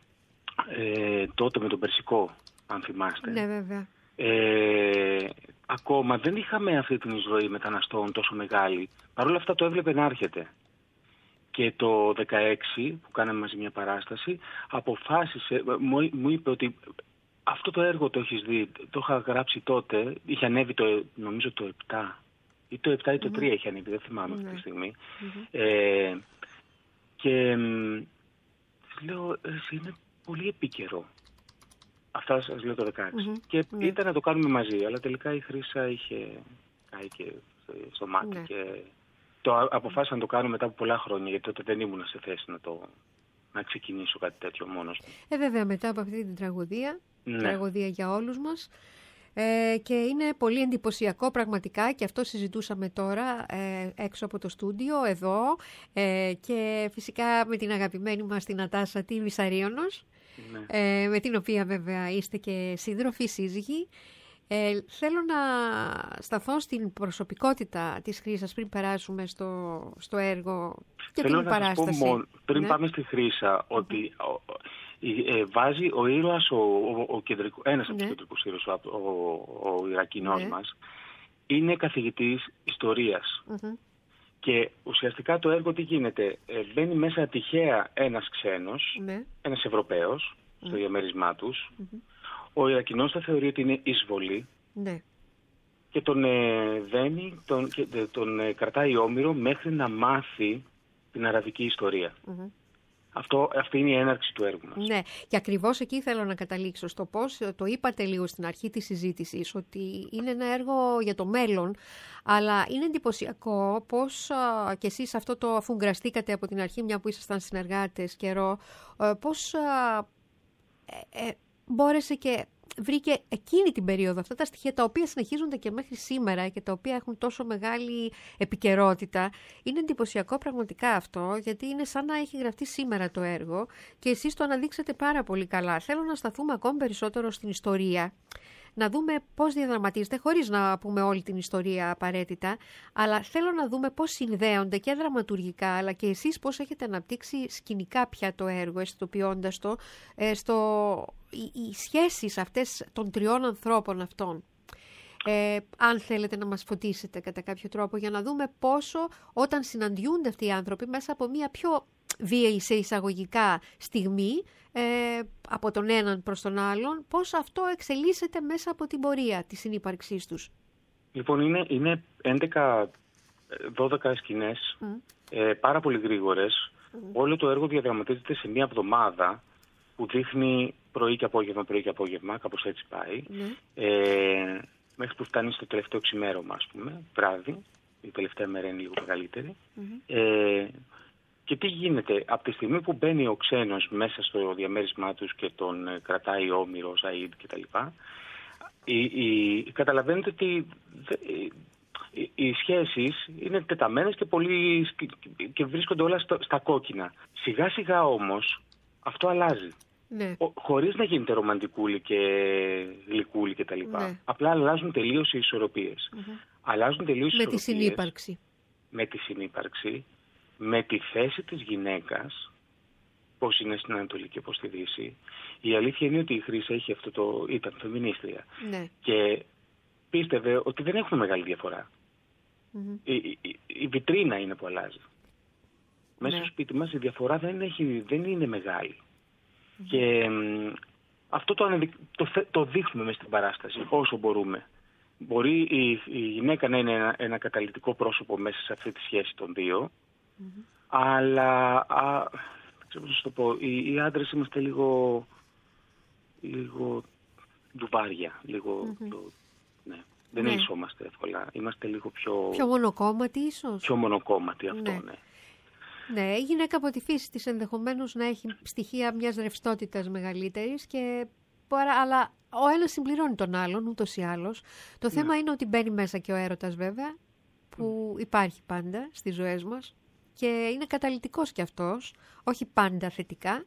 ε, τότε με τον Περσικό, αν θυμάστε. Ναι, βέβαια. Ε, ακόμα δεν είχαμε αυτή την εισρωή μεταναστών τόσο μεγάλη. Παρ' όλα αυτά το έβλεπε να έρχεται. Και το δεκαέξι που κάναμε μαζί μια παράσταση, αποφάσισε, μου, μου είπε ότι αυτό το έργο το έχεις δει, το είχα γράψει τότε, είχε ανέβει το, νομίζω το επτά ή το επτά ή το τρία mm-hmm. είχε ανέβει, δεν θυμάμαι mm-hmm. αυτή τη στιγμή. Mm-hmm. Ε, και λέω, είναι πολύ επίκαιρο. Αυτά σας λέω το δεκαέξι. Mm-hmm. Και mm-hmm. ήταν να το κάνουμε μαζί, αλλά τελικά η Χρύσα είχε κάει και στο μάτι mm-hmm. και το αποφάσισα να το κάνω μετά από πολλά χρόνια, γιατί τότε δεν ήμουν σε θέση να, το, να ξεκινήσω κάτι τέτοιο μόνος μου. Ε, βέβαια, μετά από αυτή την τραγωδία, ναι. τραγωδία για όλους μας, ε, και είναι πολύ εντυπωσιακό πραγματικά, και αυτό συζητούσαμε τώρα ε, έξω από το στούντιο, εδώ, ε, και φυσικά με την αγαπημένη μας την Νατάσα τη Βυσαρίωνος, ναι. ε, με την οποία βέβαια είστε και σύντροφοι, σύζυγοι. Ε, θέλω να σταθώ στην προσωπικότητα της Χρύσας πριν περάσουμε στο, στο έργο και θέλω την παράσταση. Θέλω να σας πω μόνο, πριν ναι. πάμε στη Χρύσα, ότι mm-hmm. ε, βάζει ο ήρωας, ο, ο, ο κεντρικό, ένας από τους ναι. κεντρικούς ήρωες, ο, ο, ο Ιρακινός ναι. μας, είναι καθηγητής ιστορίας. Mm-hmm. Και ουσιαστικά το έργο τι γίνεται, ε, μπαίνει μέσα τυχαία ένας ξένος, ναι. ένας Ευρωπαίος, mm-hmm. στο διαμέρισμά τους. Mm-hmm. Ο Ιρακινός θα θεωρεί ότι είναι εισβολή ναι. και τον ε, δένει, τον, και, τον ε, κρατάει όμηρο μέχρι να μάθει την αραβική ιστορία. Mm-hmm. Αυτό, αυτή είναι η έναρξη του έργου μας. Ναι, και ακριβώς εκεί θέλω να καταλήξω στο πώς το είπατε λίγο στην αρχή της συζήτησης, ότι είναι ένα έργο για το μέλλον, αλλά είναι εντυπωσιακό πώς α, και εσείς αυτό το αφού γραστήκατε από την αρχή, μια που ήσασταν συνεργάτες καιρό, α, πώς α, ε, ε, μπόρεσε και βρήκε εκείνη την περίοδο αυτά τα στοιχεία τα οποία συνεχίζονται και μέχρι σήμερα και τα οποία έχουν τόσο μεγάλη επικαιρότητα. Είναι εντυπωσιακό πραγματικά αυτό, γιατί είναι σαν να έχει γραφτεί σήμερα το έργο και εσείς το αναδείξατε πάρα πολύ καλά. Θέλω να σταθούμε ακόμη περισσότερο στην ιστορία, να δούμε πώς διαδραματίζεται, χωρίς να πούμε όλη την ιστορία απαραίτητα, αλλά θέλω να δούμε πώς συνδέονται και δραματουργικά, αλλά και εσείς πώς έχετε αναπτύξει σκηνικά πια το έργο, αισθητοποιώντας το, ε, στο, οι, οι σχέσεις αυτές των τριών ανθρώπων αυτών. Ε, αν θέλετε να μας φωτίσετε κατά κάποιο τρόπο, για να δούμε πόσο όταν συναντιούνται αυτοί οι άνθρωποι μέσα από μια πιο βίαιη σε εισαγωγικά στιγμή, ε, από τον έναν προς τον άλλον, πώς αυτό εξελίσσεται μέσα από την πορεία της συνύπαρξής τους. Λοιπόν, είναι, είναι έντεκα δώδεκα σκηνές, mm. ε, πάρα πολύ γρήγορες. Mm. Όλο το έργο διαδραματίζεται σε μία εβδομάδα που δείχνει πρωί και απόγευμα, πρωί και απόγευμα, κάπως έτσι πάει. Mm. Ε, μέχρι που φτάνει στο τελευταίο ξημέρωμα, ας πούμε, βράδυ. Mm. Η τελευταία μέρα είναι λίγο μεγαλύτερη. Mm. Ε, Και τι γίνεται, από τη στιγμή που μπαίνει ο ξένος μέσα στο διαμέρισμά τους και τον κρατάει όμηρο, Σαΐντ κτλ. Η, η, καταλαβαίνετε ότι οι, οι σχέσεις είναι τεταμένες και, πολύ, και βρίσκονται όλα στο, στα κόκκινα. Σιγά σιγά όμως αυτό αλλάζει. Ναι. Χωρίς να γίνεται ρομαντικούλη και γλυκούλη κτλ. Ναι. Απλά αλλάζουν τελείως οι ισορροπίες. Mm-hmm. Αλλάζουν τελείως οι με ισορροπίες. τη συνύπαρξη. Με τη συνύπαρξη, με τη θέση της γυναίκας, πώς είναι στην Ανατολή και πώς στη Δύση. Η αλήθεια είναι ότι η Χρύσα είχε αυτό το, ήταν φεμινίστρια. Ναι. Και πίστευε ότι δεν έχουμε μεγάλη διαφορά. Mm-hmm. Η, η, η βιτρίνα είναι που αλλάζει. Μέσα ναι. στο σπίτι μας η διαφορά δεν, έχει, δεν είναι μεγάλη. Mm-hmm. Και μ, αυτό το, ανεδει... το, το δείχνουμε μες στην παράσταση όσο μπορούμε. Μπορεί η, η γυναίκα να είναι ένα, ένα καταλυτικό πρόσωπο μέσα σε αυτή τη σχέση των δύο, mm-hmm. αλλά α, ξέρω πώς το πω, οι, οι άντρες είμαστε λίγο, λίγο ντουβάρια, λίγο, mm-hmm. το, ναι. Δεν ναι. ενισόμαστε εύκολα. Είμαστε λίγο πιο... Πιο μονοκόμματοι ίσως. Πιο μονοκόμματοι αυτό, ναι. ναι. Ναι, η γυναίκα από τη φύση της ενδεχομένως να έχει στοιχεία μιας ρευστότητας μεγαλύτερης, και, αλλά ο ένας συμπληρώνει τον άλλον ούτως ή άλλως. Το θέμα ναι. είναι ότι μπαίνει μέσα και ο έρωτας βέβαια, που mm. υπάρχει πάντα στις ζωές μας και είναι καταλυτικός κι αυτός, όχι πάντα θετικά.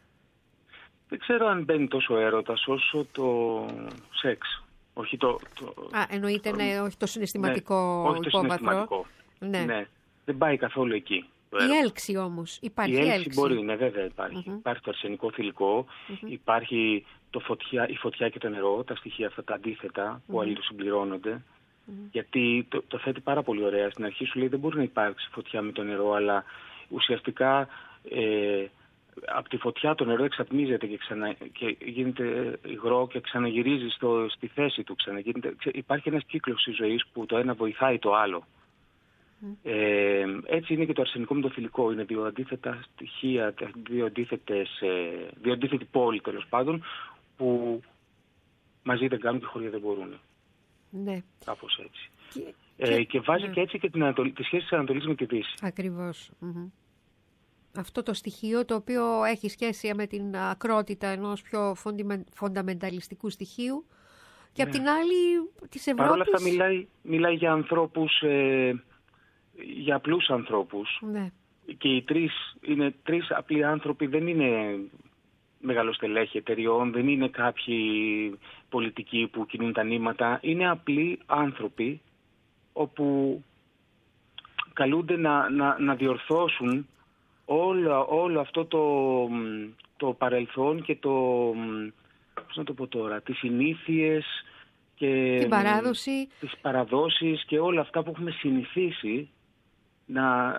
Δεν ξέρω αν μπαίνει τόσο έρωτας όσο το σεξ. Όχι το, το... Α, εννοείται, ναι, όχι το συναισθηματικό ναι, όχι το υπόβαθρο. Συναισθηματικό. Ναι. ναι. Δεν πάει καθόλου εκεί. Η έλξη όμως, υπάρχει η έλξη. Η έλξη μπορεί, ναι, βέβαια υπάρχει. Mm-hmm. Υπάρχει το αρσενικό θηλυκό, mm-hmm. υπάρχει το φωτιά, η φωτιά και το νερό, τα στοιχεία αυτά τα αντίθετα mm-hmm. που αλληλοσυμπληρώνονται. Mm-hmm. Γιατί το, το θέτει πάρα πολύ ωραία. Στην αρχή σου λέει δεν μπορεί να υπάρξει φωτιά με το νερό, αλλά ουσιαστικά ε, από τη φωτιά το νερό εξατμίζεται και, ξανα, και γίνεται υγρό και ξαναγυρίζει στο, στη θέση του. Ξαναγίνεται, υπάρχει ένας κύκλος της ζωής που το ένα βοηθάει το άλλο. Mm. Ε, έτσι είναι και το αρσενικό με το θηλυκό. Είναι δύο αντίθετα στοιχεία, δύο, αντίθετες, ε, δύο αντίθετοι πόλοι τέλος πάντων, που μαζί δεν κάνουν και χωρίς δεν μπορούν. Ναι. Κάπως έτσι. Και, ε, και, και βάζει ναι. και έτσι και την Ανατολή, τη σχέση της Ανατολής με τη Δύση. Ακριβώς. Mm-hmm. Αυτό το στοιχείο το οποίο έχει σχέση με την ακρότητα ενός πιο φονταμενταλιστικού στοιχείου και ναι. απ' την άλλη της Ευρώπης. Παρ' όλα αυτά μιλάει, μιλάει για ανθρώπους, ε, για απλούς ανθρώπους. Ναι. Και οι τρεις είναι τρεις απλοί άνθρωποι, δεν είναι μεγαλοστελέχη εταιριών, δεν είναι κάποιοι πολιτικοί που κινούν τα νήματα. Είναι απλοί άνθρωποι όπου καλούνται να, να, να διορθώσουν όλο, όλο αυτό το, το παρελθόν και το, πώς να το πω τώρα, τις συνήθειες και την παράδοση. τις παραδόσεις και όλα αυτά που έχουμε συνηθίσει να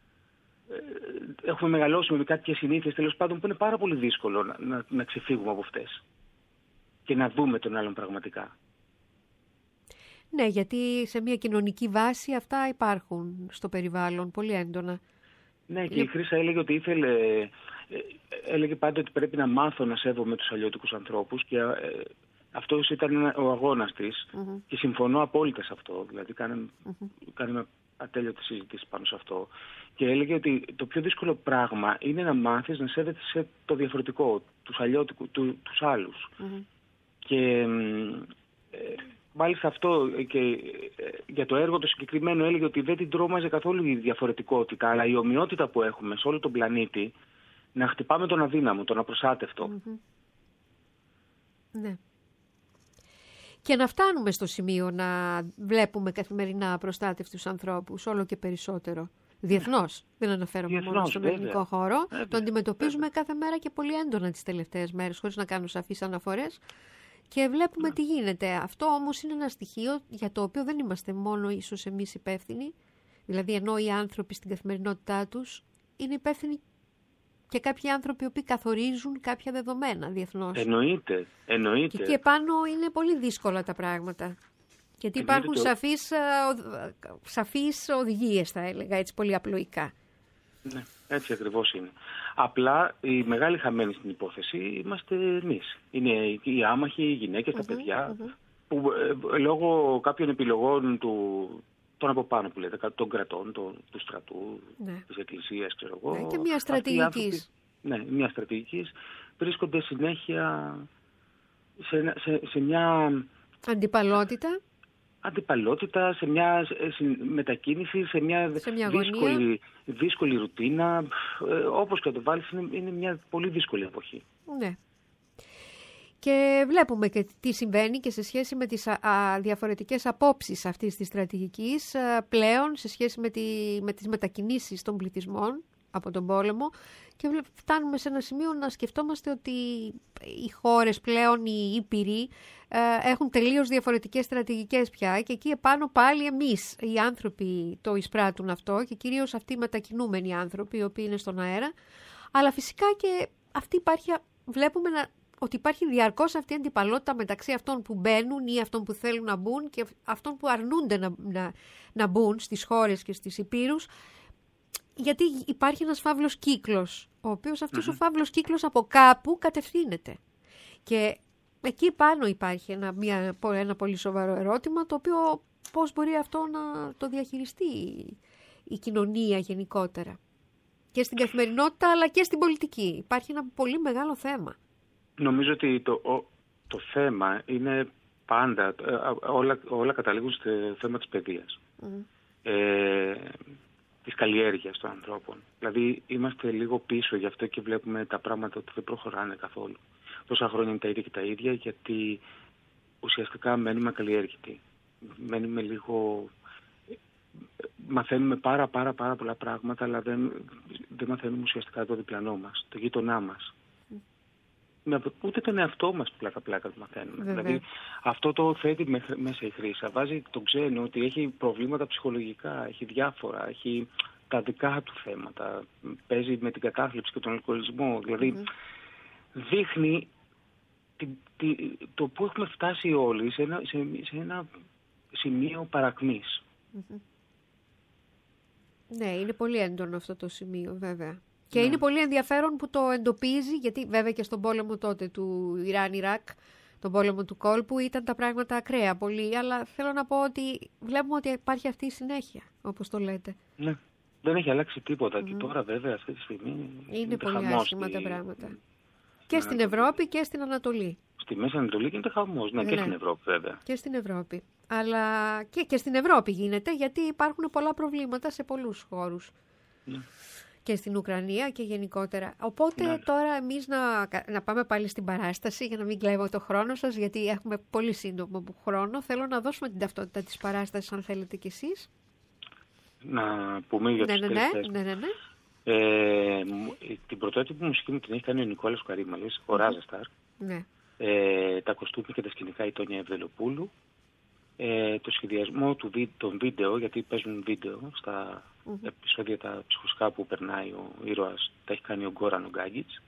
έχουμε μεγαλώσει με κάποιες συνήθειες τέλος πάντων που είναι πάρα πολύ δύσκολο να, να, να ξεφύγουμε από αυτές και να δούμε τον άλλον πραγματικά. Ναι, γιατί σε μια κοινωνική βάση αυτά υπάρχουν στο περιβάλλον πολύ έντονα. Ναι, και η Χρύσα έλεγε ότι ήθελε, έλεγε πάντα ότι πρέπει να μάθω να σέβομαι τους αλλιώτικους ανθρώπους και ε, αυτός ήταν ο αγώνας της mm-hmm. και συμφωνώ απόλυτα σε αυτό. Δηλαδή κάναμε, mm-hmm. κάναμε ατέλειωτες συζητήσεις πάνω σε αυτό και έλεγε ότι το πιο δύσκολο πράγμα είναι να μάθεις να σέβεσαι το διαφορετικό, τους αλλιώτικους, του, τους άλλους. Mm-hmm. Και ε, μάλιστα αυτό και ε, για το έργο το συγκεκριμένο έλεγε ότι δεν την τρόμαζε καθόλου η διαφορετικότητα, αλλά η ομοιότητα που έχουμε σε όλο τον πλανήτη να χτυπάμε τον αδύναμο, τον απροσάτευτο. Mm-hmm. Ναι. Και να φτάνουμε στο σημείο να βλέπουμε καθημερινά απροστάτευτους ανθρώπους όλο και περισσότερο. Διεθνώς. Δεν αναφέρομαι Διεθνώς, μόνο στον βέβαια. ελληνικό χώρο. Βέβαια. Το αντιμετωπίζουμε βέβαια. κάθε μέρα και πολύ έντονα τις τελευταίες μέρες, χωρίς να κάνω σαφείς αναφορές. Και βλέπουμε ναι. τι γίνεται. Αυτό όμως είναι ένα στοιχείο για το οποίο δεν είμαστε μόνο ίσως εμείς υπεύθυνοι. Δηλαδή ενώ οι άνθρωποι στην καθημερινότητά τους είναι υπεύθυνοι και κάποιοι άνθρωποι οι οποίοι καθορίζουν κάποια δεδομένα διεθνώς. Εννοείται, εννοείται. Και εκεί επάνω είναι πολύ δύσκολα τα πράγματα. Γιατί υπάρχουν το... σαφείς, σαφείς οδηγίες, θα έλεγα, έτσι πολύ απλοϊκά. Ναι, έτσι ακριβώς είναι. Απλά οι μεγάλοι χαμένοι στην υπόθεση είμαστε εμείς. Είναι οι άμαχοι, οι γυναίκες, τα mm-hmm, παιδιά, mm-hmm. που ε, λόγω κάποιων επιλογών του... των από πάνω που λέτε, των κρατών, των, του στρατού, ναι. της εκκλησίας, ξέρω εγώ. Ναι, και μια στρατηγικής. Ναι, μια στρατηγικής. Βρίσκονται συνέχεια σε, σε, σε μια... Αντιπαλότητα. Αντιπαλότητα, σε μια σε μετακίνηση, σε μια, σε μια δύσκολη, δύσκολη ρουτίνα. Ε, όπως και το βάλεις, είναι, είναι μια πολύ δύσκολη εποχή. Ναι. Και βλέπουμε και τι συμβαίνει και σε σχέση με τις α, α, διαφορετικές απόψεις αυτής της στρατηγικής α, πλέον σε σχέση με, τη, με τις μετακινήσεις των πληθυσμών από τον πόλεμο και φτάνουμε σε ένα σημείο να σκεφτόμαστε ότι οι χώρες πλέον, οι ήπειροι α, έχουν τελείως διαφορετικές στρατηγικές πια και εκεί επάνω πάλι εμείς οι άνθρωποι το εισπράττουν αυτό και κυρίως αυτοί οι μετακινούμενοι άνθρωποι οι οποίοι είναι στον αέρα, αλλά φυσικά και αυτή υπάρχει, βλέπουμε να ότι υπάρχει διαρκώς αυτή η αντιπαλότητα μεταξύ αυτών που μπαίνουν ή αυτών που θέλουν να μπουν και αυτών που αρνούνται να, να, να μπουν στις χώρες και στις υπήρους, γιατί υπάρχει ένας φαύλος κύκλος, ο οποίος αυτός mm-hmm. ο φαύλος κύκλος από κάπου κατευθύνεται. Και εκεί πάνω υπάρχει ένα, μια, ένα πολύ σοβαρό ερώτημα, το οποίο πώς μπορεί αυτό να το διαχειριστεί η, η κοινωνία γενικότερα. Και στην καθημερινότητα αλλά και στην πολιτική. Υπάρχει ένα πολύ μεγάλο θέμα. Νομίζω ότι το, το θέμα είναι πάντα, όλα, όλα καταλήγουν στο θέμα της παιδείας, mm. ε, της καλλιέργειας των ανθρώπων. Δηλαδή είμαστε λίγο πίσω γι' αυτό και βλέπουμε τα πράγματα ότι δεν προχωράνε καθόλου. Τόσα χρόνια είναι τα ίδια και τα ίδια, γιατί ουσιαστικά μένουμε ακαλλιέργητοι. Μένουμε λίγο... Μαθαίνουμε πάρα πάρα πάρα πολλά πράγματα, αλλά δεν, δεν μαθαίνουμε ουσιαστικά το διπλανό μας, το γείτονά μας. Ούτε τον εαυτό μας πλάκα-πλάκα το μαθαίνουμε. Βέβαια. Δηλαδή αυτό το θέτει μέσα η Χρύσα. Βάζει τον ξένο ότι έχει προβλήματα ψυχολογικά, έχει διάφορα, έχει τα δικά του θέματα. Παίζει με την κατάθλιψη και τον αλκοολισμό. Δηλαδή mm-hmm. δείχνει τη, τη, το που έχουμε φτάσει όλοι σε ένα, σε, σε ένα σημείο παρακμής. Mm-hmm. Ναι, είναι πολύ έντονο αυτό το σημείο βέβαια. Και ναι. είναι πολύ ενδιαφέρον που το εντοπίζει, γιατί βέβαια και στον πόλεμο τότε του Ιράν-Ιράκ, τον πόλεμο του κόλπου, ήταν τα πράγματα ακραία πολύ, αλλά θέλω να πω ότι βλέπουμε ότι υπάρχει αυτή η συνέχεια, όπως το λέτε. Ναι, δεν έχει αλλάξει τίποτα. Mm. Και τώρα βέβαια αυτή τη στιγμή είναι, είναι πολύ άσχημα τα πράγματα. Και ναι, στην Ευρώπη και στην Ανατολή. Στη Μέση Ανατολή γίνεται χαμός, ναι, ναι, και στην Ευρώπη βέβαια. Και στην Ευρώπη. Αλλά και, και στην Ευρώπη γίνεται, γιατί υπάρχουν πολλά προβλήματα σε πολλούς χώρους. Ναι. Και στην Ουκρανία και γενικότερα. Οπότε ναι. τώρα εμείς να, να πάμε πάλι στην παράσταση, για να μην κλέβω το χρόνο σας, γιατί έχουμε πολύ σύντομο χρόνο. Θέλω να δώσουμε την ταυτότητα της παράστασης, αν θέλετε κι εσείς. Να πούμε για ναι, τους ναι, τελευταίες. ναι, ναι, ναι. Ε, την πρωτότυπη μουσική μου την έχει κάνει ο Νικόλας Καρύμαλης, ο Ράζασταρ. Ναι. Ε, τα κοστούμια και τα σκηνικά η Τόνια Ευδελοπούλου. Ε, το σχεδιασμό του, των βίντεο, γιατί παίζουν βίντεο στα mm-hmm. επεισόδια τα ψυχοσικά που περνάει ο ήρωας, τα έχει κάνει ο Γκόραν ο Γκάγκιτς.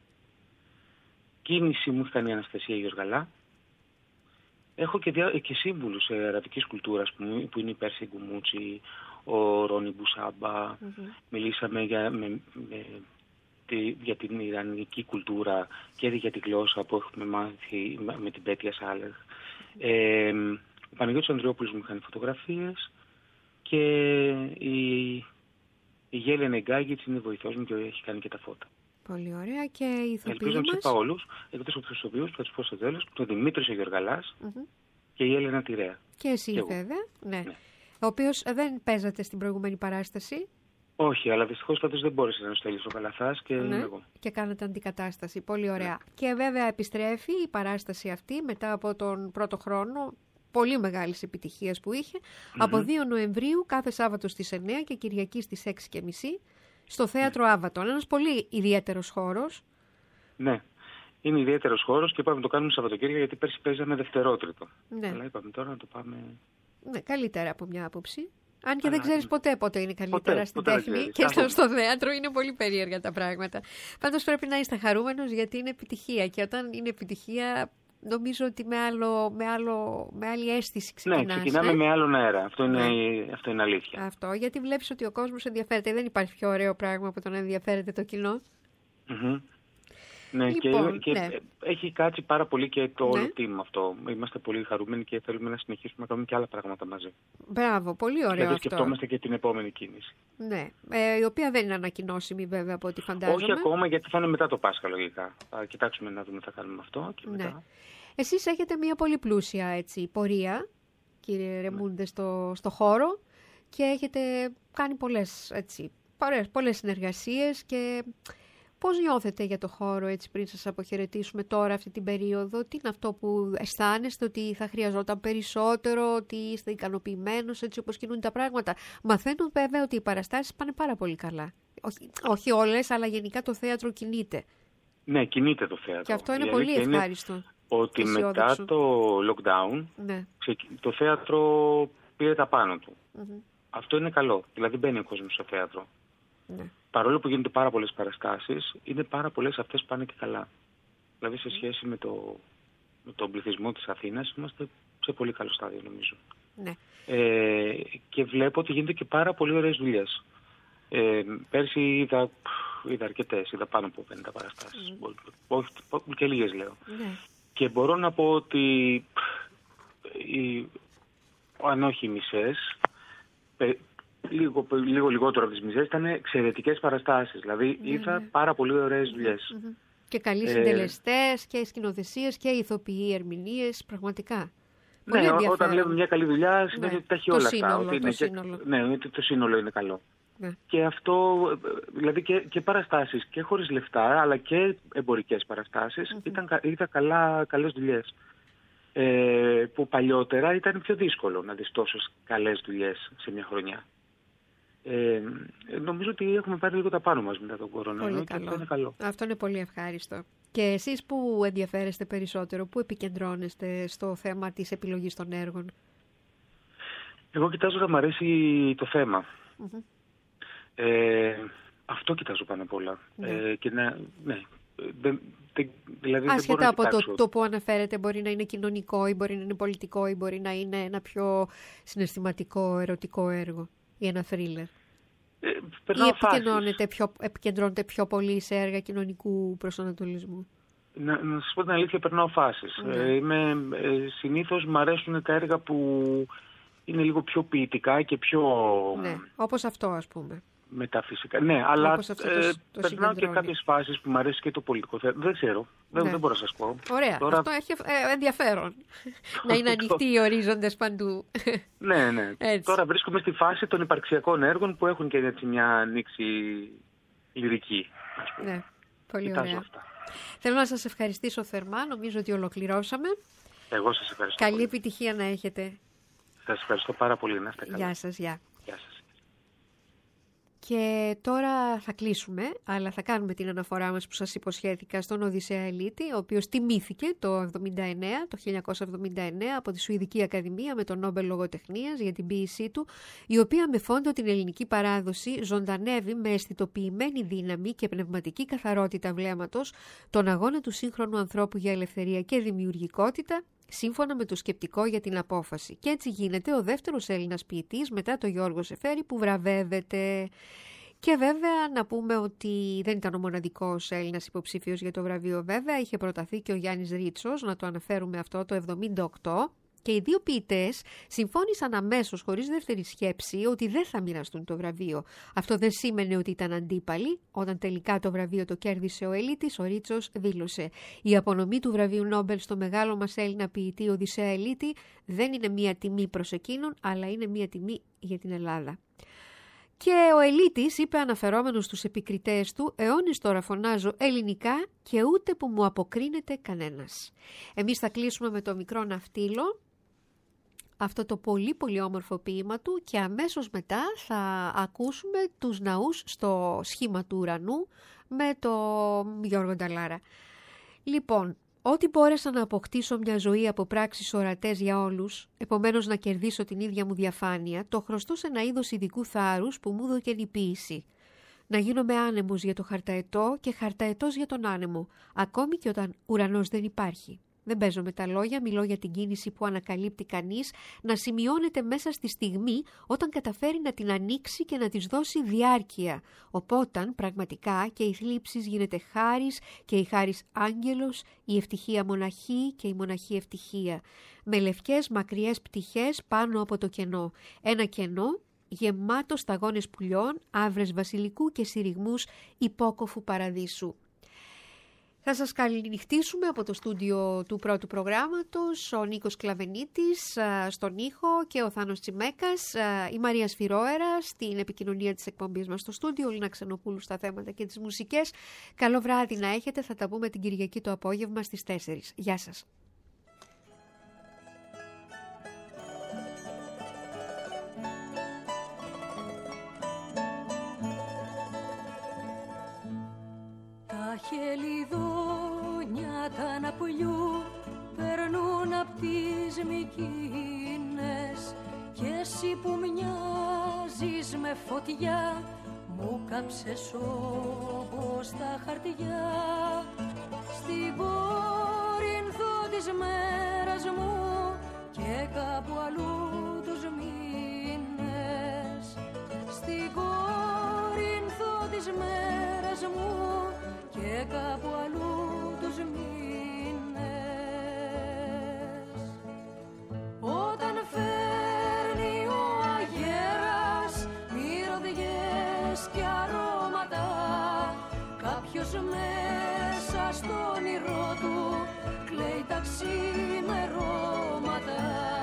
Κίνηση μου έχει κάνει η Αναστασία Γιοργαλά. Έχω και, δια... και σύμβουλους ε, αραβικής κουλτούρας που, που είναι η Πέρση Γκουμούτσι, ο Ρόνι Μπουσάμπα. Mm-hmm. Μιλήσαμε για, με, με, τη, για την ιρανική κουλτούρα και για τη γλώσσα που έχουμε μάθει με, με την Πέτια Σάλεχ. Ε, Ο Παναγιώτης Ανδριόπουλος μου κάνει φωτογραφίες και η, η Γέλενα Γκάγκιτς είναι βοηθός μου και έχει κάνει και τα φώτα. Πολύ ωραία. Και οι ηθοποιοί μας. Ελπίζω να τους είπα όλους, εκτός από τους ηθοποιούς που θα τους πω στο τέλος, τον Δημήτρης ο Γιοργαλάς mm-hmm. και η Έλενα Τηρέα. Και εσύ και βέβαια, ναι. ναι. Ο οποίος δεν παίζατε στην προηγούμενη παράσταση. Όχι, αλλά δυστυχώς πάντως δεν μπόρεσε να στέλνει ο Καλαθάς και ναι. εγώ. Και κάνατε αντικατάσταση. Πολύ ωραία. Ναι. Και βέβαια επιστρέφει η παράσταση αυτή μετά από τον πρώτο χρόνο πολύ μεγάλης επιτυχίας που είχε, mm-hmm. από δύο Νοεμβρίου κάθε Σάββατο στις εννιά και Κυριακή στις έξι και μισή στο Θέατρο mm. Άβατον. Ένας πολύ ιδιαίτερος χώρος. Ναι, είναι ιδιαίτερος χώρος και είπαμε να το κάνουμε Σαββατοκύριακο, γιατί πέρσι παίζαμε δευτερότριτο. Ναι. Αλλά είπαμε τώρα να το πάμε... Ναι, καλύτερα από μια άποψη. Αν και Αλλά... δεν ξέρεις ποτέ πότε είναι καλύτερα ποτέ, στην ποτέ τέχνη και στο, στο θέατρο, είναι πολύ περίεργα τα πράγματα. Πάντως πρέπει να είστε χαρούμενος, γιατί είναι επιτυχία και όταν είναι επιτυχία... Νομίζω ότι με, άλλο, με, άλλο, με άλλη αίσθηση ξεκινάς. Ναι, ξεκινάμε ε? με άλλον αέρα. Αυτό είναι, ναι. αυτό είναι αλήθεια. Αυτό, γιατί βλέπεις ότι ο κόσμος ενδιαφέρεται. Δεν υπάρχει πιο ωραίο πράγμα από το να ενδιαφέρεται το κοινό. Mm-hmm. Ναι, λοιπόν, και, ναι. και έχει κάτσει πάρα πολύ και το όλο ναι. team αυτό. Είμαστε πολύ χαρούμενοι και θέλουμε να συνεχίσουμε να κάνουμε και άλλα πράγματα μαζί. Μπράβο, πολύ ωραίο δηλαδή, αυτό. Σκεφτόμαστε και την επόμενη κίνηση. Ναι, ε, η οποία δεν είναι ανακοινώσιμη βέβαια από ό,τι φαντάζομαι. Όχι ακόμα, γιατί θα είναι μετά το Πάσχα λογικά. Θα κοιτάξουμε να δούμε τι θα κάνουμε αυτό και μετά. Ναι. Εσείς έχετε μια πολύ πλούσια έτσι, πορεία, κύριε Ρεμούντε, ναι. στο, στο χώρο και έχετε κάνει πολλές, έτσι, πολλές, πολλές συνεργασίες και Πώς νιώθετε για το χώρο έτσι πριν σας αποχαιρετήσουμε τώρα αυτή την περίοδο? Τι είναι αυτό που αισθάνεστε ότι θα χρειαζόταν περισσότερο, ότι είστε ικανοποιημένος έτσι όπως κινούνται τα πράγματα? Μαθαίνω βέβαια ότι οι παραστάσεις πάνε πάρα πολύ καλά. Όχι, όχι όλες, αλλά γενικά το θέατρο κινείται. Ναι, κινείται το θέατρο. Και αυτό είναι πολύ ευχάριστο. Είναι ότι μετά το lockdown ναι. το θέατρο πήρε τα πάνω του. Mm-hmm. Αυτό είναι καλό. Δηλαδή μπαίνει ο κόσμος στο θέατρο. Ναι. Παρόλο που γίνονται πάρα πολλές παραστάσεις, είναι πάρα πολλές αυτές που πάνε και καλά. Δηλαδή σε σχέση με, το, με τον πληθυσμό της Αθήνας είμαστε σε πολύ καλό στάδιο νομίζω. Ναι. Ε, και βλέπω ότι γίνονται και πάρα πολύ ωραίες δουλειές. Ε, πέρσι είδα, είδα αρκετές, είδα πάνω από πενήντα παραστάσεις. Mm. Όχι, και λίγες λέω. Ναι. Και μπορώ να πω ότι οι, αν όχι οι μισές, Λίγο, λίγο λιγότερο από τις μισές ήταν εξαιρετικές παραστάσεις. Δηλαδή ναι, είδα ναι. πάρα πολύ ωραίες δουλειές. Mm-hmm. Και καλοί ε, συντελεστές και σκηνοθεσίες και ηθοποιοί, ερμηνείες, πραγματικά. Ναι, όταν βλέπουμε μια καλή δουλειά σημαίνει ναι. ότι τα έχει το όλα σύνολο, αυτά. Ότι το είναι σύνολο. Και, ναι, ότι το σύνολο είναι καλό. Ναι. Και αυτό, δηλαδή και, και παραστάσεις και χωρίς λεφτά, αλλά και εμπορικές παραστάσεις, mm-hmm. ήταν, ήταν καλά, καλές δουλειές. Ε, που παλιότερα ήταν πιο δύσκολο να δεις τόσες καλές δουλειές σε μια χρονιά. Ε, νομίζω ότι έχουμε πάρει λίγο τα πάνω μας μετά τον κορονοϊό και αυτό είναι καλό. Αυτό είναι πολύ ευχάριστο. Και εσείς που ενδιαφέρεστε περισσότερο, που επικεντρώνεστε στο θέμα της επιλογής των έργων? Εγώ κοιτάζω να μου αρέσει το θέμα. Mm-hmm. Ε, αυτό κοιτάζω πάνω απ' όλα. Ναι. Ε, και να, ναι, δεν, δηλαδή άσχετα δεν από το, το που αναφέρετε, μπορεί να είναι κοινωνικό ή μπορεί να είναι πολιτικό ή μπορεί να είναι ένα πιο συναισθηματικό, ερωτικό έργο ή ένα θρίλερ. Ε, ή επικεντρώνεται πιο, επικεντρώνεται πιο πολύ σε έργα κοινωνικού προσανατολισμού? Να, να σας πω την αλήθεια, περνάω φάσεις. Ναι. Ε, είμαι, ε, συνήθως μου αρέσουν τα έργα που είναι λίγο πιο ποιητικά και πιο... Ναι, όπως αυτό ας πούμε. Μεταφυσικά. Ναι, αλλά ε, το περνάω και κάποιες φάσεις που μου αρέσει και το πολιτικό θέμα. Δεν ξέρω. Δεν, ναι. δεν μπορώ να σας πω. Ωραία. Τώρα... Αυτό έχει ε, ενδιαφέρον. Να είναι ανοιχτοί οι ορίζοντες παντού. Ναι, ναι. Έτσι. Τώρα βρίσκομαι στη φάση των υπαρξιακών έργων που έχουν και έτσι μια ανοίξη λυρική. Ναι, πολύ Κοιτάζω ωραία. Αυτά. Θέλω να σας ευχαριστήσω θερμά. Νομίζω ότι ολοκληρώσαμε. Εγώ σας ευχαριστώ. Καλή πολύ. επιτυχία να έχετε. Σας ευχαριστώ πάρα πολύ. Να είστε καλά. Γεια σας, γεια. Γεια σας. Και τώρα θα κλείσουμε, αλλά θα κάνουμε την αναφορά μας που σας υποσχέθηκα στον Οδυσσέα Ελίτη, ο οποίος τιμήθηκε το εβδομήντα εννέα, το χίλια εννιακόσια εβδομήντα εννέα από τη Σουηδική Ακαδημία με τον Νόμπελ Λογοτεχνίας για την ποίησή του, η οποία με φόντο την ελληνική παράδοση ζωντανεύει με αισθητοποιημένη δύναμη και πνευματική καθαρότητα βλέμματος τον αγώνα του σύγχρονου ανθρώπου για ελευθερία και δημιουργικότητα, σύμφωνα με το σκεπτικό για την απόφαση. Και έτσι γίνεται ο δεύτερος Έλληνας ποιητής μετά το Γιώργο Σεφέρη που βραβεύεται. Και βέβαια να πούμε ότι δεν ήταν ο μοναδικός Έλληνας υποψήφιος για το βραβείο βέβαια. Είχε προταθεί και ο Γιάννης Ρίτσος, να το αναφέρουμε αυτό, το εβδομήντα οκτώ. Και οι δύο ποιητές συμφώνησαν αμέσως, χωρίς δεύτερη σκέψη, ότι δεν θα μοιραστούν το βραβείο. Αυτό δεν σήμαινε ότι ήταν αντίπαλοι. Όταν τελικά το βραβείο το κέρδισε ο Ελίτης, ο Ρίτσος δήλωσε: «Η απονομή του βραβείου Νόμπελ στο μεγάλο μας Έλληνα ποιητή Οδυσσέα Ελίτη δεν είναι μία τιμή προς εκείνον, αλλά είναι μία τιμή για την Ελλάδα». Και ο Ελίτης είπε αναφερόμενος στους επικριτές του: «Αιώνες τώρα φωνάζω ελληνικά και ούτε που μου αποκρίνεται κανένας». Εμείς θα κλείσουμε με το μικρό ναυτίλο, αυτό το πολύ πολύ όμορφο ποίημα του, και αμέσως μετά θα ακούσουμε τους ναούς στο σχήμα του ουρανού με το Γιώργο Νταλάρα. Λοιπόν, ότι μπόρεσα να αποκτήσω μια ζωή από πράξεις ορατές για όλους, επομένως να κερδίσω την ίδια μου διαφάνεια, το χρωστώ σε ένα είδος ειδικού θάρρους που μου έδωκε η ποίηση. Να γίνομαι άνεμος για το χαρταετό και χαρταετός για τον άνεμο, ακόμη και όταν ουρανός δεν υπάρχει. Δεν παίζω με τα λόγια, μιλώ για την κίνηση που ανακαλύπτει κανείς να σημειώνεται μέσα στη στιγμή όταν καταφέρει να την ανοίξει και να της δώσει διάρκεια. Οπότε πραγματικά και η θλίψη γίνεται χάρις και η χάρις άγγελος, η ευτυχία μοναχή και η μοναχή ευτυχία. Με λευκές μακριές πτυχές πάνω από το κενό. Ένα κενό γεμάτο σταγόνες πουλιών, άβρες βασιλικού και συριγμούς υπόκοφου παραδείσου. Θα σας καληνυχτήσουμε από το στούντιο του πρώτου προγράμματος, ο Νίκος Κλαβενίτης στον ήχο και ο Θάνος Τσιμέκας, η Μαρία Σφυρόερα στην επικοινωνία της εκπομπής μας στο στούντιο, ο Λίνα Ξενοπούλου στα θέματα και τις μουσικές. Καλό βράδυ να έχετε, θα τα πούμε την Κυριακή το απόγευμα στις τέσσερις. Γεια σας. Τα χελιδόνια τα αναπολιού περνούν απ' τις Μικίνες κι εσύ που μοιάζεις με φωτιά μου κάψες όπως τα χαρτιά. Στην Κόρινθο της μέρας μου και κάπου αλλού τους μήνες. Στην Κόρινθο της μέρας μου και κάπου αλλού τους μήνες. Όταν φέρνει ο αγέρας μυρωδιές και αρώματα, κάποιος μέσα στον όνειρό του κλαίει τα ξημερώματα.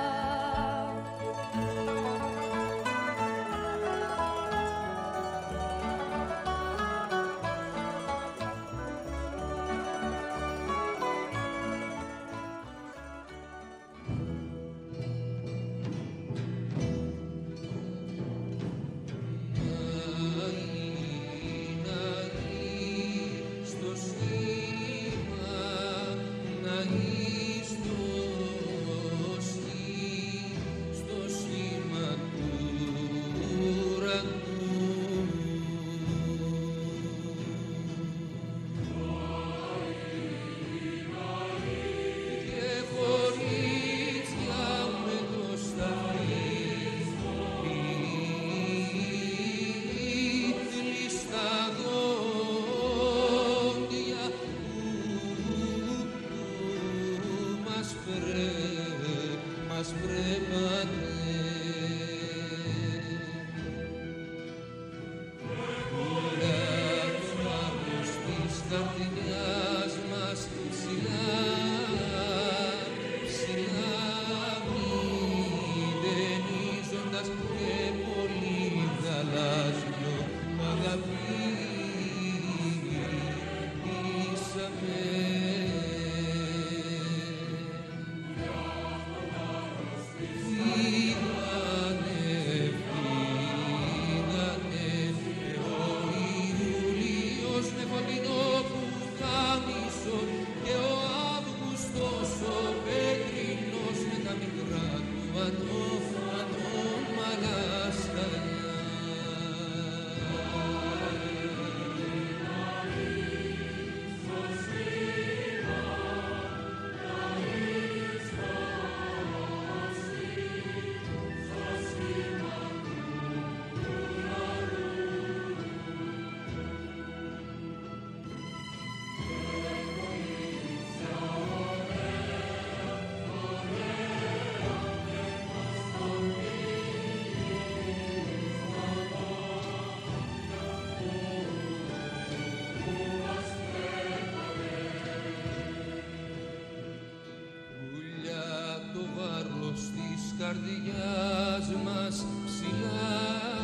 Καρδιάς μας ψηλά,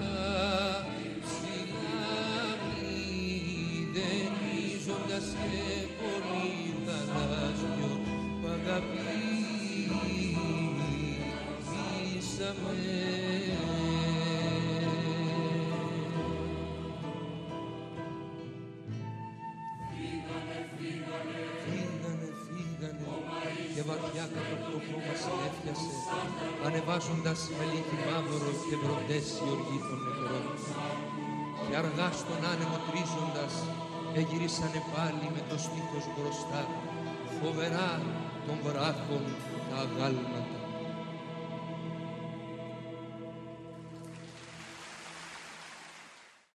ψηλά μηδενίζοντας και πολύ θαλάσσιο που αγαπήσαμε. Και βαθιά κάτω από το χώμα συνέφιασε, ανεβάζοντας με λίγη μαύρο και βροντές η οργή των νεκρών. Και αργά στον άνεμο τρίζοντας, εγυρίσανε πάλι με το στήθος μπροστά, φοβερά των βράχων τα αγάλματα.